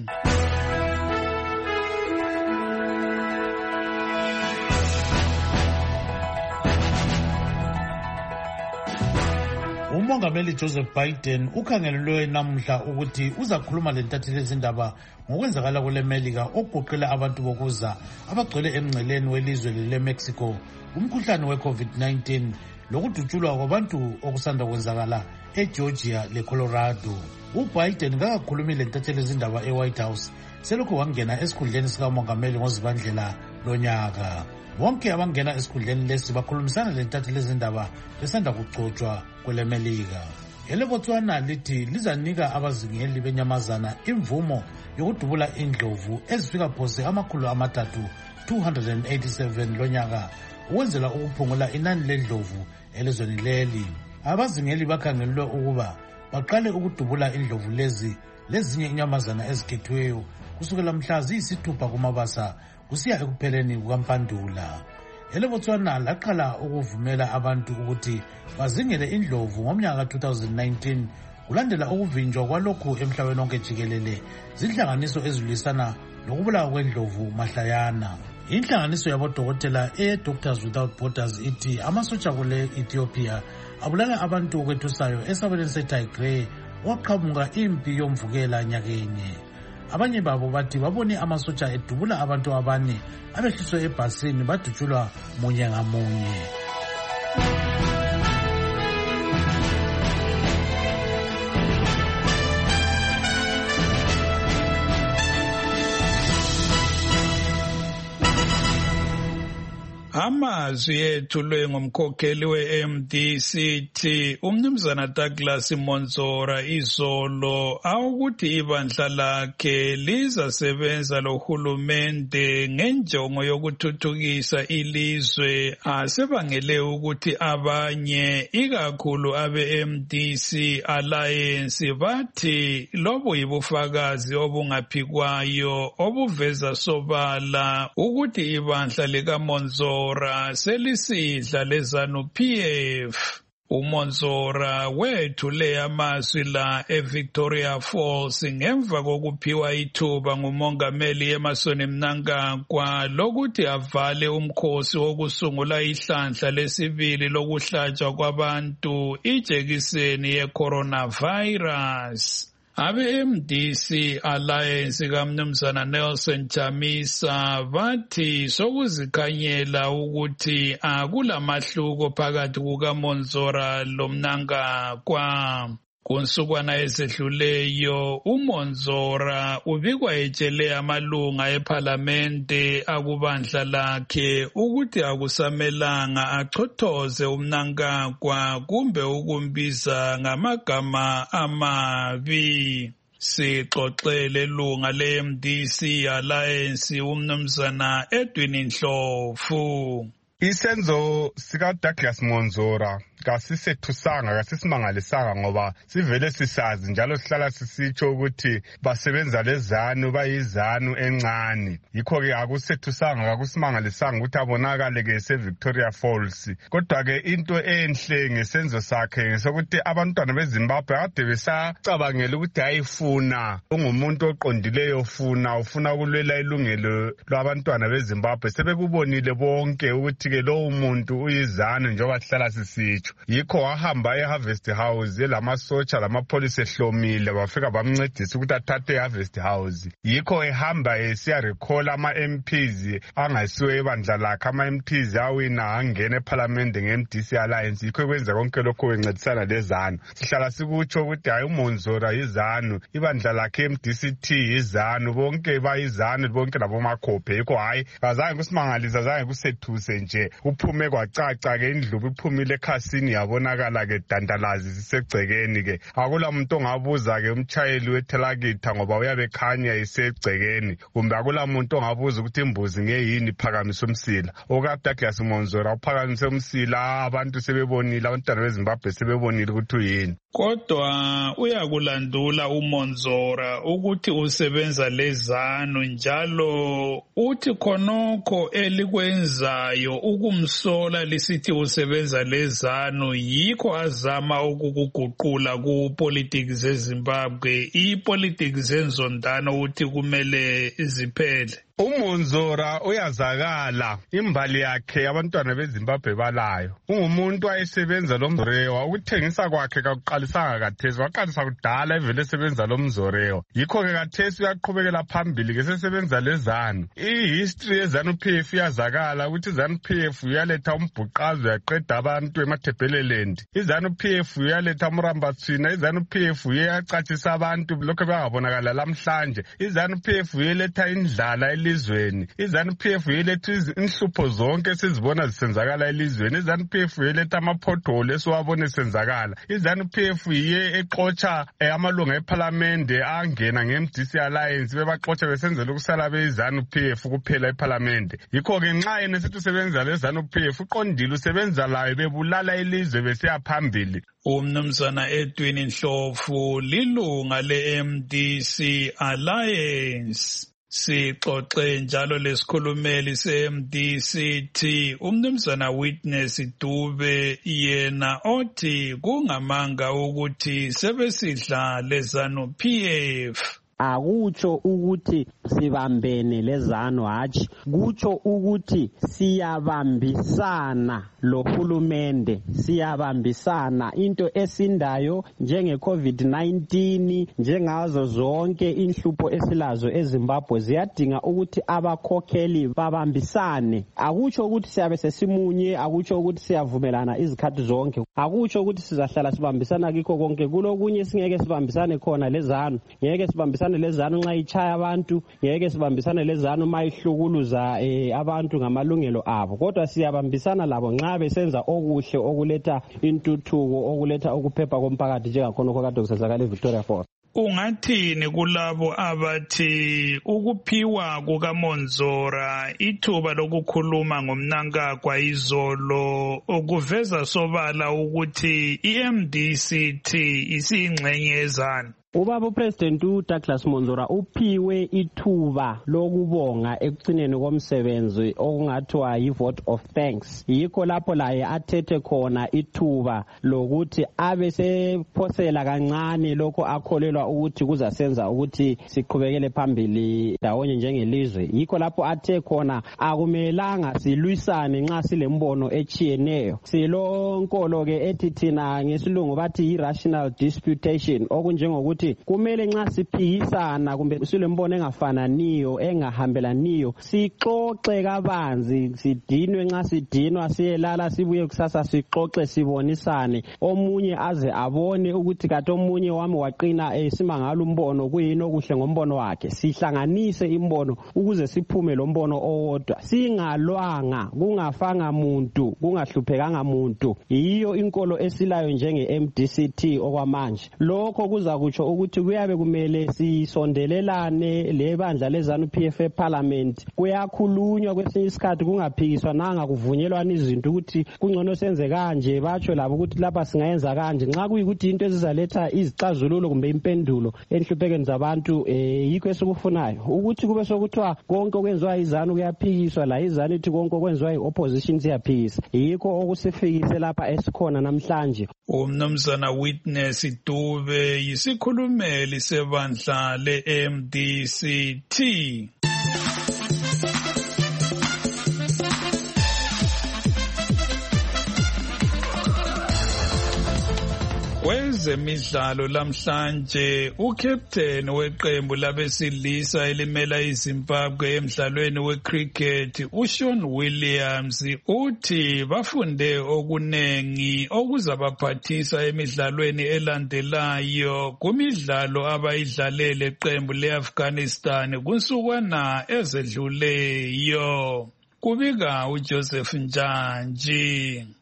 Umongameli Joseph Biden ukhangelelwe namuhla ukuthi uzakhuluma lentatheli ezindaba ngokwenzakala kule Melika okugoqela abantu bokuza abagcwele emngceleni welizwe leMexico umkhuhlane we-COVID nineteen lokudutshulwa kwabantu okusanda kwenzakala eGeorgia leColorado. UBiden kakakhulumi lentatheli ezindaba eWhite House selokhu wangena esikhundleni sikamongameli ngoZibandlela lonyaka. Bonke abangena esikhundleni lesi bakhulumisana lentatheli ezindaba besanda kugcotshwa kwele Melika. EleBotswana lithi lizanika abazingeli benyamazana imvumo yokudubula indlovu ezifika phose amakhulu amathathu two hundred eighty-seven lonyaka ukwenzela ukuphungula inani lendlovu elizweni leli. Abazingeli bakhangelelwe ukuba baqale ukudubula indlovu lezi lezinye inyamazana ezikhethweyo kusukela mhla ziyisithupha kumabasa kusiya ekupheleni kukaMpandula. EleBotswana laqala ukuvumela abantu ukuthi bazingele indlovu ngomnyaka two thousand nineteen kulandela ukuvinjwa kwalokhu emhlabeni wonke jikelele zinhlanganiso ezilwisana lokubulawa kwendlovu mahlayana. Inhlanganiso yabodokotela e-Doctors Without Borders ithi amasotsha kule Ethiopia abulala abantu okwethusayo esabeleni seTigray waqhamuka impi yomvukela nyakenye. Abanye babo bathi babone amasotsha edubula abantu abane abehliswe ebhasini badutshulwa munye ngamunye. Amazwi ethulwe ngumkhokheli we-M D C T umnumzana Douglas Monzora izolo awukuthi ibandla lakhe lizasebenza lohulumende ngenjongo yokuthuthukisa ilizwe asebangele ukuthi abanye ikakhulu abe-M D C Alliance bathi lobu yibufakazi obungaphikwayo obuveza sobala ukuthi ibandla likaMonzora selisidla leZANU-P F. uMonzora wethule amazwi la eVictoria Falls ngemva kokuphiwa ithuba ngumongameli Emmerson Mnangagwa lokuthi avale umkhosi wokusungula ihlandla lesibili lokuhlatshwa kwabantu ijekiseni ye-coronavirus. Abe-M D C Alliance kaMnumzana Nelson Chamisa bathi sokuzikhanyela ukuthi akulamahluko phakathi kukaMonzora loMnangagwa. Kunsukwana ezedluleyo uMonzora ubikwa etshele amalunga eParlamente akubandla lakhe ukuthi akusamelanga achothoze uMnangagwa kumbe ukumbiza ngamagama amabi. Sixoxele lunga le-M D C Alliance uMnumzana Edwin Ndlovu. Isenzo sika Douglas Monzora kasisethusanga kasisimangalisanga ngoba sivele sisazi njalo sihlala sisitsho ukuthi basebenza lezanu bayizanu encane. Yikho ke akusethusanga kakusimangalisanga ukuthi abonakale ke seVictoria Falls. Kodwa ke into enhle ngesenzo sakhe ngesokuthi abantwana beZimbabwe kade besacabangela ukuthi ayifuna ungumuntu oqondileyo ufuna ufuna ukulwela ilungelo lwabantwana beZimbabwe sebekubonile bonke ukuthi ke lo umuntu uyizanu njengoba sihlala sisitsho. Yikho wahamba eHarvest House elamasotsha lamapolisi ehlomile bafika bamncedisa ukuthi athathe eHarvest House. Yikho ehamba esiya recall ama-M Ps angasiwe ebandla lakhe ama-M Ps awina angena eParliament nge-M D C Alliance. Yikho kwenza konke lokho bencedisana lezanu. Sihlala sikutsho ukuthi hayi uMonzora yizanu, ibandla lakhe M D C T yizanu, bonke bayizanu bonke labomakhophe. Yikho hayi kazange kusimangalisa, zange kusethuse nje. Uphume kwacaca ke indlubu iphumile ekhasini emotweni yabonakala-ke dandalazi zisegcekeni-ke akula muntu ongabuza-ke umtshayeli wethelakitha ngoba uyabe ekhanya isegcekeni kumbe akula muntu ongabuza ukuthi imbuzi ngeyini iphakamise umsila. OkaDouglas Monzora uphakamise umsila abantu sebebonile, abantwana beZimbabwe sebebonile ukuthi uyini. Kodwa uyakulandula uMonzora ukuthi usebenza lezanu njalo uthi khonokho elikwenzayo ukumsola lisithi usebenza lezanu yikho azama ukukuguqula kupolitiki zeZimbabwe, ipolitiki zenzondano uthi kumele ziphele. uMonzora uyazakala imbali yakhe abantwana beZimbabwe balayo. Ungumuntu wayesebenza lo Mzorewa, ukuthengisa kwakhe kakuqalisanga kathesi, waqalisa kudala evele esebenza lo Mzorewa. Yikho-ke kathesi uyaqhubekela phambili ke sesebenza lezanu. I-history yeZanu P F iyazakala ukuthi iZanu P F uyaletha umbhuqazo yaqeda abantu eMathebeleland. iZanu P F uyaletha uMrambatsvina, iZanu P F uyacatshisa abantu lokho bengabonakala lamhlanje. iZanu P F uyeletha indlala elizweni. iZanu P F uyeletha inhlupho zonke sizibona zisenzakala elizweni. iZanu P F uyeletha amapothole esiwabona senzakala. iZanu P F iye exotsha amalunga eParliament angena nge-M D C Alliance bebaxotsha besenzela ukusala beZanu P F kuphela eParliament. Yikho ke nxa yena sithi usebenza leZanu P F uqondile usebenza layo bebulala ilizwe besiya phambili. Umnumzana Edwin Ndlovu lilunga le-M D C Alliance. Sixoxe njalo lesikhulumeli se-M D C T umnumzana Witness Dube yena othi kungamanga ukuthi sebesidla leZanu P F. Akutsho ukuthi sibambene lezanu hatshi, kutsho ukuthi siyabambisana lohulumende, siyabambisana into esindayo njenge COVID nineteen, njengazo zonke inhlupho esilazo eZimbabwe ziyadinga ukuthi abakhokheli babambisane. Akutsho ukuthi siyabe sesimunye, akutsho ukuthi siyavumelana izikhathi zonke, akutsho ukuthi sizahlala sibambisana kikho konke. Kulokunye singeke sibambisane khona lezanu, ngeke sibambisane lezanu nxa ichaya abantu, ngeke sibambisane lezanu mayihlukuluza eh, abantu ngamalungelo abo, kodwa siyabambisana labo nxa besenza okuhle okuletha intuthuko, okuletha ukuphepha komphakathi njengakhona okade kusenzakala eVictoria Falls. Ungathini kulabo abathi ukuphiwa kukaMonzora ithuba lokukhuluma ngomnankagwa izolo okuveza sobala ukuthi i-M D C T isiyingxenye yezanu? Ubaba uPresident uDouglas Monzora uphiwe ithuba lokubonga ekugcineni komsebenzi okungathiwa yi-vote of thanks. Yikho lapho laye athethe khona ithuba lokuthi abe sephosela kancane lokho akholelwa ukuthi kuzasenza ukuthi siqhubekele phambili ndawonye njengelizwe. Yikho lapho athe khona akumelanga silwisane nxa silembono echiyeneyo. Silonkolo ke ethi thina ngesilungu bathi yi-rational disputation, okunjengokuthi kumele nxa siphikisana kumbe silembono engafananiyo engahambelaniyo sixoxe kabanzi, sidinwe nxa sidinwa siyelala sibuye kusasa sixoxe sibonisane, omunye aze abone ukuthi kati omunye wami waqina esimangala umbono kuyini okuhle ngombono wakhe, sihlanganise imbono ukuze siphume lo mbono owodwa, singalwanga kungafanga muntu kungahluphekanga muntu. Yiyo inkolo esilayo njenge-M D C T okwamanje. Lokho kuza kutsho ukuthi kuyabe kumele sisondelelane lebandla leZanu P F eParliament, kuyakhulunywa kwesinye isikhathi kungaphikiswa nanga kuvunyelwana izinto ukuthi kungcono senze kanje, batsho labo ukuthi lapha singayenza kanje nxa kuyikuthi into ezizaletha izixazululo kumbe impendulo enhluphekweni zabantu. eh yikho esikufunayo ukuthi kube sokuthiwa konke okwenziwa iZanu kuyaphikiswa, la iZanu ithi konke okwenziwa i-opposition siyaphikisa. Yikho okusifikise lapha esikhona namhlanje. Umnumzana Witness Dube yisikhulumeli sebandla le-M D C T. Kwezemidlalo lamhlanje ucaptain weqembu labesilisa elimela iZimbabwe emdlalweni wecricket uShaun Williams uthi bafunde okunengi okuzabaphathisa emidlalweni elandelayo kumidlalo abayidlalele iqembu leAfghanistan kunsukwana ezedluleyo. Kubika uJoseph Njanji.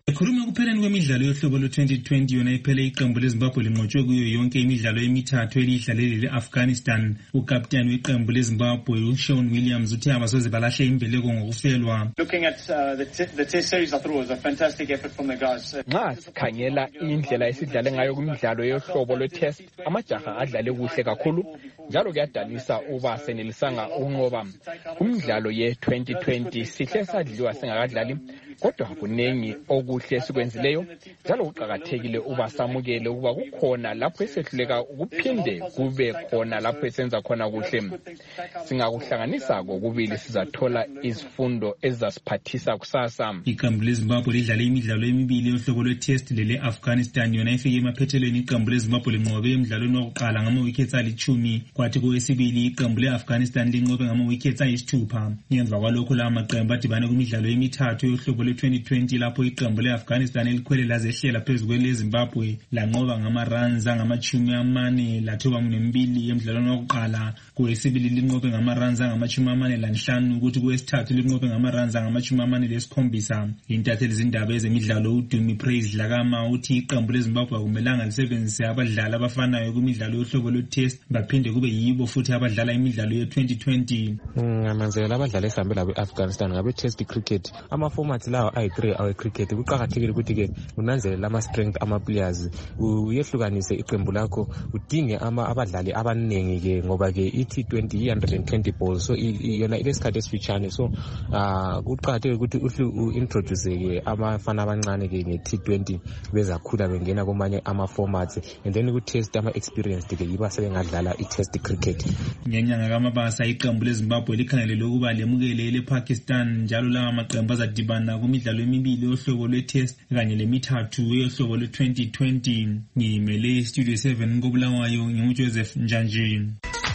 Ekhuluma kupheleni kwemidlalo yohlobo lwe-twenty twenty yona iphele iqembu leZimbabwe linqotshwe kuyo yonke imidlalo emithathu eliyidlalele le-Afghanistan. Ukapteni weqembu leZimbabwe uShaun Williams uthe abasoze balahle imbeleko ngokufelwa. Looking at uh, the, t the test series, I thought it was a fantastic effort from the guys. Nxa sikhangela indlela esidlale ngayo kumidlalo yohlobo lwe-test, amajaha adlale kuhle kakhulu njalo kuyadanisa uba senelisanga ukunqoba. Kumidlalo ye-twenty twenty sihle sadliwa singakadlali, kodwa kunengi okuhle sikwenzileyo njalo kuqakathekile uba samukele ukuba kukhona lapho esehluleka ukuphinde kube khona lapho esenza khona kuhle. Singakuhlanganisa kokubili sizathola izifundo ezizasiphathisa kusasa. Iqembu leZimbabwe lidlale imidlalo emibili yohlobo lwe-test lele-Afghanistan yona ifike emaphethelweni. Iqembu leZimbabwe linqobe emidlalweni wokuqala ngama-wickets alitshumi, kwathi kowesibili iqembu le-Afghanistan linqobe ngama-wickets ayisithupha. Ngemva kwalokho lawa maqembu adibane kumidlalo emithathu yohlobo lwe-twenty twenty lapho iqembu le-Afghanistan elikhwele lazehlela phezu kweleZimbabwe lanqoba ngama-runs angamachumi amane lathoba nembili emidlalweni wokuqala. Kowesibili linqobe ngama-runs angamachumi amane lanhlanu, ukuthi kowesithathu linqobe ngama-runs angamachumi amane lesikhombisa. Intatheli zindaba ezemidlalo uDumi Praise Dlakama uthi iqembu leZimbabwe akumelanga lisebenzise abadlali abafanayo kumidlalo yohlobo lwe-test baphinde kube yibo futhi abadlala imidlalo ye-twenty twenty. Ngamazela abadlali esambe labo e-Afghanistan ngabe-test cricket. Ama-formats lawo ayi-three awe-cricket. Kuqakathekile ukuthi-ke unanzelele ama-strength ama-players, uyehlukanise iqembu lakho, udinge abadlali abaningi-ke ngoba-ke i-T twenty yi-one hundred and twenty balls, so yona ilesikhathi esifitshane. So kuqakathekile ukuthi uhle u-introduce-ke abafana abancane-ke nge-T twenty bezakhula bengena kumanye ama-formats, and then ku-test ama-experienced-ke yiba sebengadlala i-test cricket. Ngenyanga kaMabasa iqembu leZimbabwe likhangelele ukuba lemukele le-Pakistan, njalo lawa maqembu azadibana kumidlalo emibili yohlobo lwe-test kanye lemithathu yohlobo lwe-twenty twenty. Ngimele Studio seven koBulawayo, nginguJoseph Njanjini.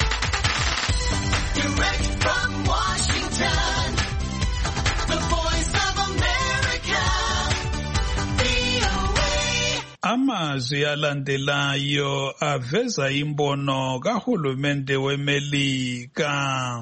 Direct from Washington, the voice of America, V O A. Amazwi alandelayo aveza imbono kahulumende weMelika.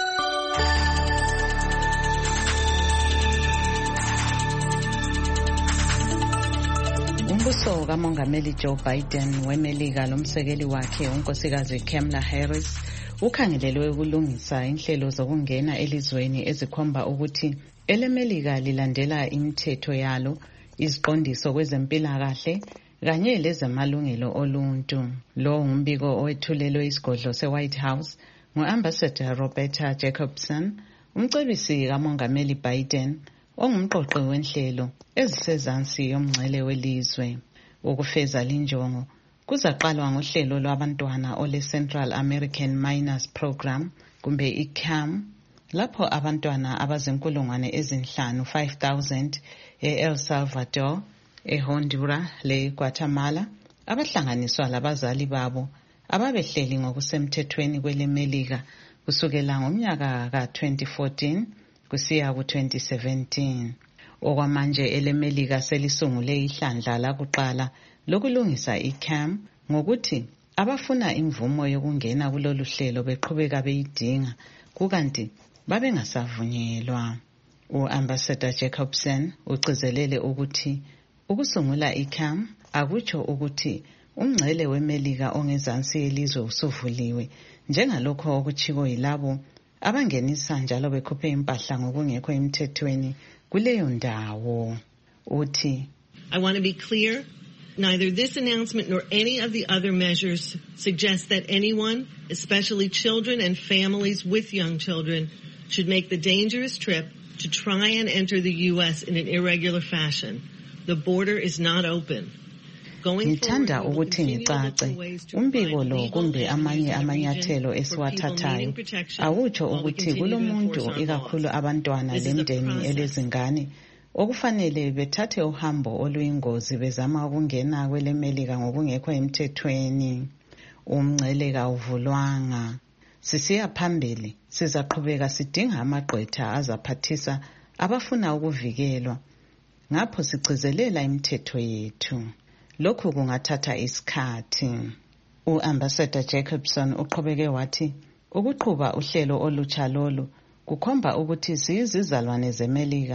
Umbuso kaMongameli Joe Biden weMelika lomsekeli wakhe unkosikazi Kamala Harris ukhangelelwe ukulungisa inhlelo zokungena elizweni ezikhomba ukuthi eleMelika lilandela imithetho yalo, iziqondiso kwezempilakahle kanye lezamalungelo oluntu. Lo ngumbiko owethulelwe isigodlo se-White House ngu-Ambassador Roberta Jacobson, umcebisi kaMongameli Biden ongumqoqi wenhlelo ezisezansi yomngcele welizwe. Ukufeza linjongo kuzaqalwa ngohlelo lwabantwana ole Central American Minors Program kumbe I-C A M, lapho abantwana abazinkulungwane ezinhlanu five thousand e-El Salvador, eHonduras le-Guatemala abahlanganiswa labazali babo ababehleli ngokusemthethweni kweleMelika kusukela ngomnyaka ka-twenty fourteen kusiya ku-twenty seventeen. Okwamanje eleMelika selisungule ihlandla lakuqala lokulungisa I-C A M ngokuthi abafuna imvumo yokungena kulolu hlelo beqhubeka beyidinga kukanti babengasavunyelwa. U-Ambassador Jacobson ugcizelele ukuthi ukusungula I-C A M akutsho ukuthi umngcele weMelika ongezansi yelizwe usuvuliwe, njengalokho okuchiko yilabo abangenisa njalo bekhuphe impahla ngokungekho emthethweni kuleyo ndawo. Uthi, I want to be clear, neither this announcement nor any of the other measures suggest that anyone, especially children and families with young children, should make the dangerous trip to try and enter the U S in an irregular fashion. The border is not open. Ngithanda ukuthi ngicace umbiko lo kumbe amanye amanyathelo esiwathathayo awutsho ukuthi kulomuntu ikakhulu abantwana lemndeni elezingane okufanele bethathe uhambo oluyingozi bezama ukungena kweleMelika ngokungekho emthethweni. Umngcele kawuvulwanga. Sisiya phambili sizaqhubeka sidinga amagqwetha azaphathisa abafuna ukuvikelwa, ngapho sigcizelela imithetho yethu. Lokhu kungathatha isikhathi. U-Ambassador Jacobson uqhubeke wathi ukuqhuba uhlelo olutsha lolu kukhomba ukuthi siyizizalwane zeMelika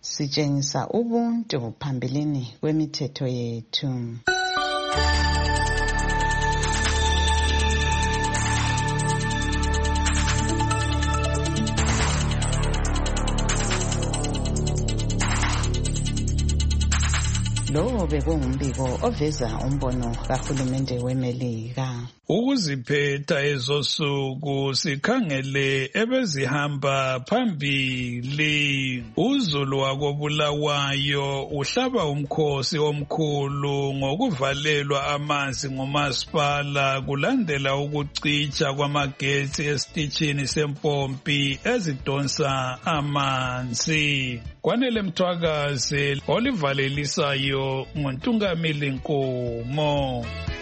sitshengisa ubuntu phambilini kwemithetho yethu. Lo bekungumbiko oveza umbono kahulumende weMelika. Ukuziphetha ezosuku sikhangele ebezihamba phambili. Uzulu wakobulawayo uhlaba umkhosi omkhulu ngokuvalelwa amanzi ngumasipala kulandela ukucitsha kwamagetsi esitishini sempompi ezidonsa amanzi. Kwanele Mthwakazi olivalelisayo nguNtungamili Nkomo.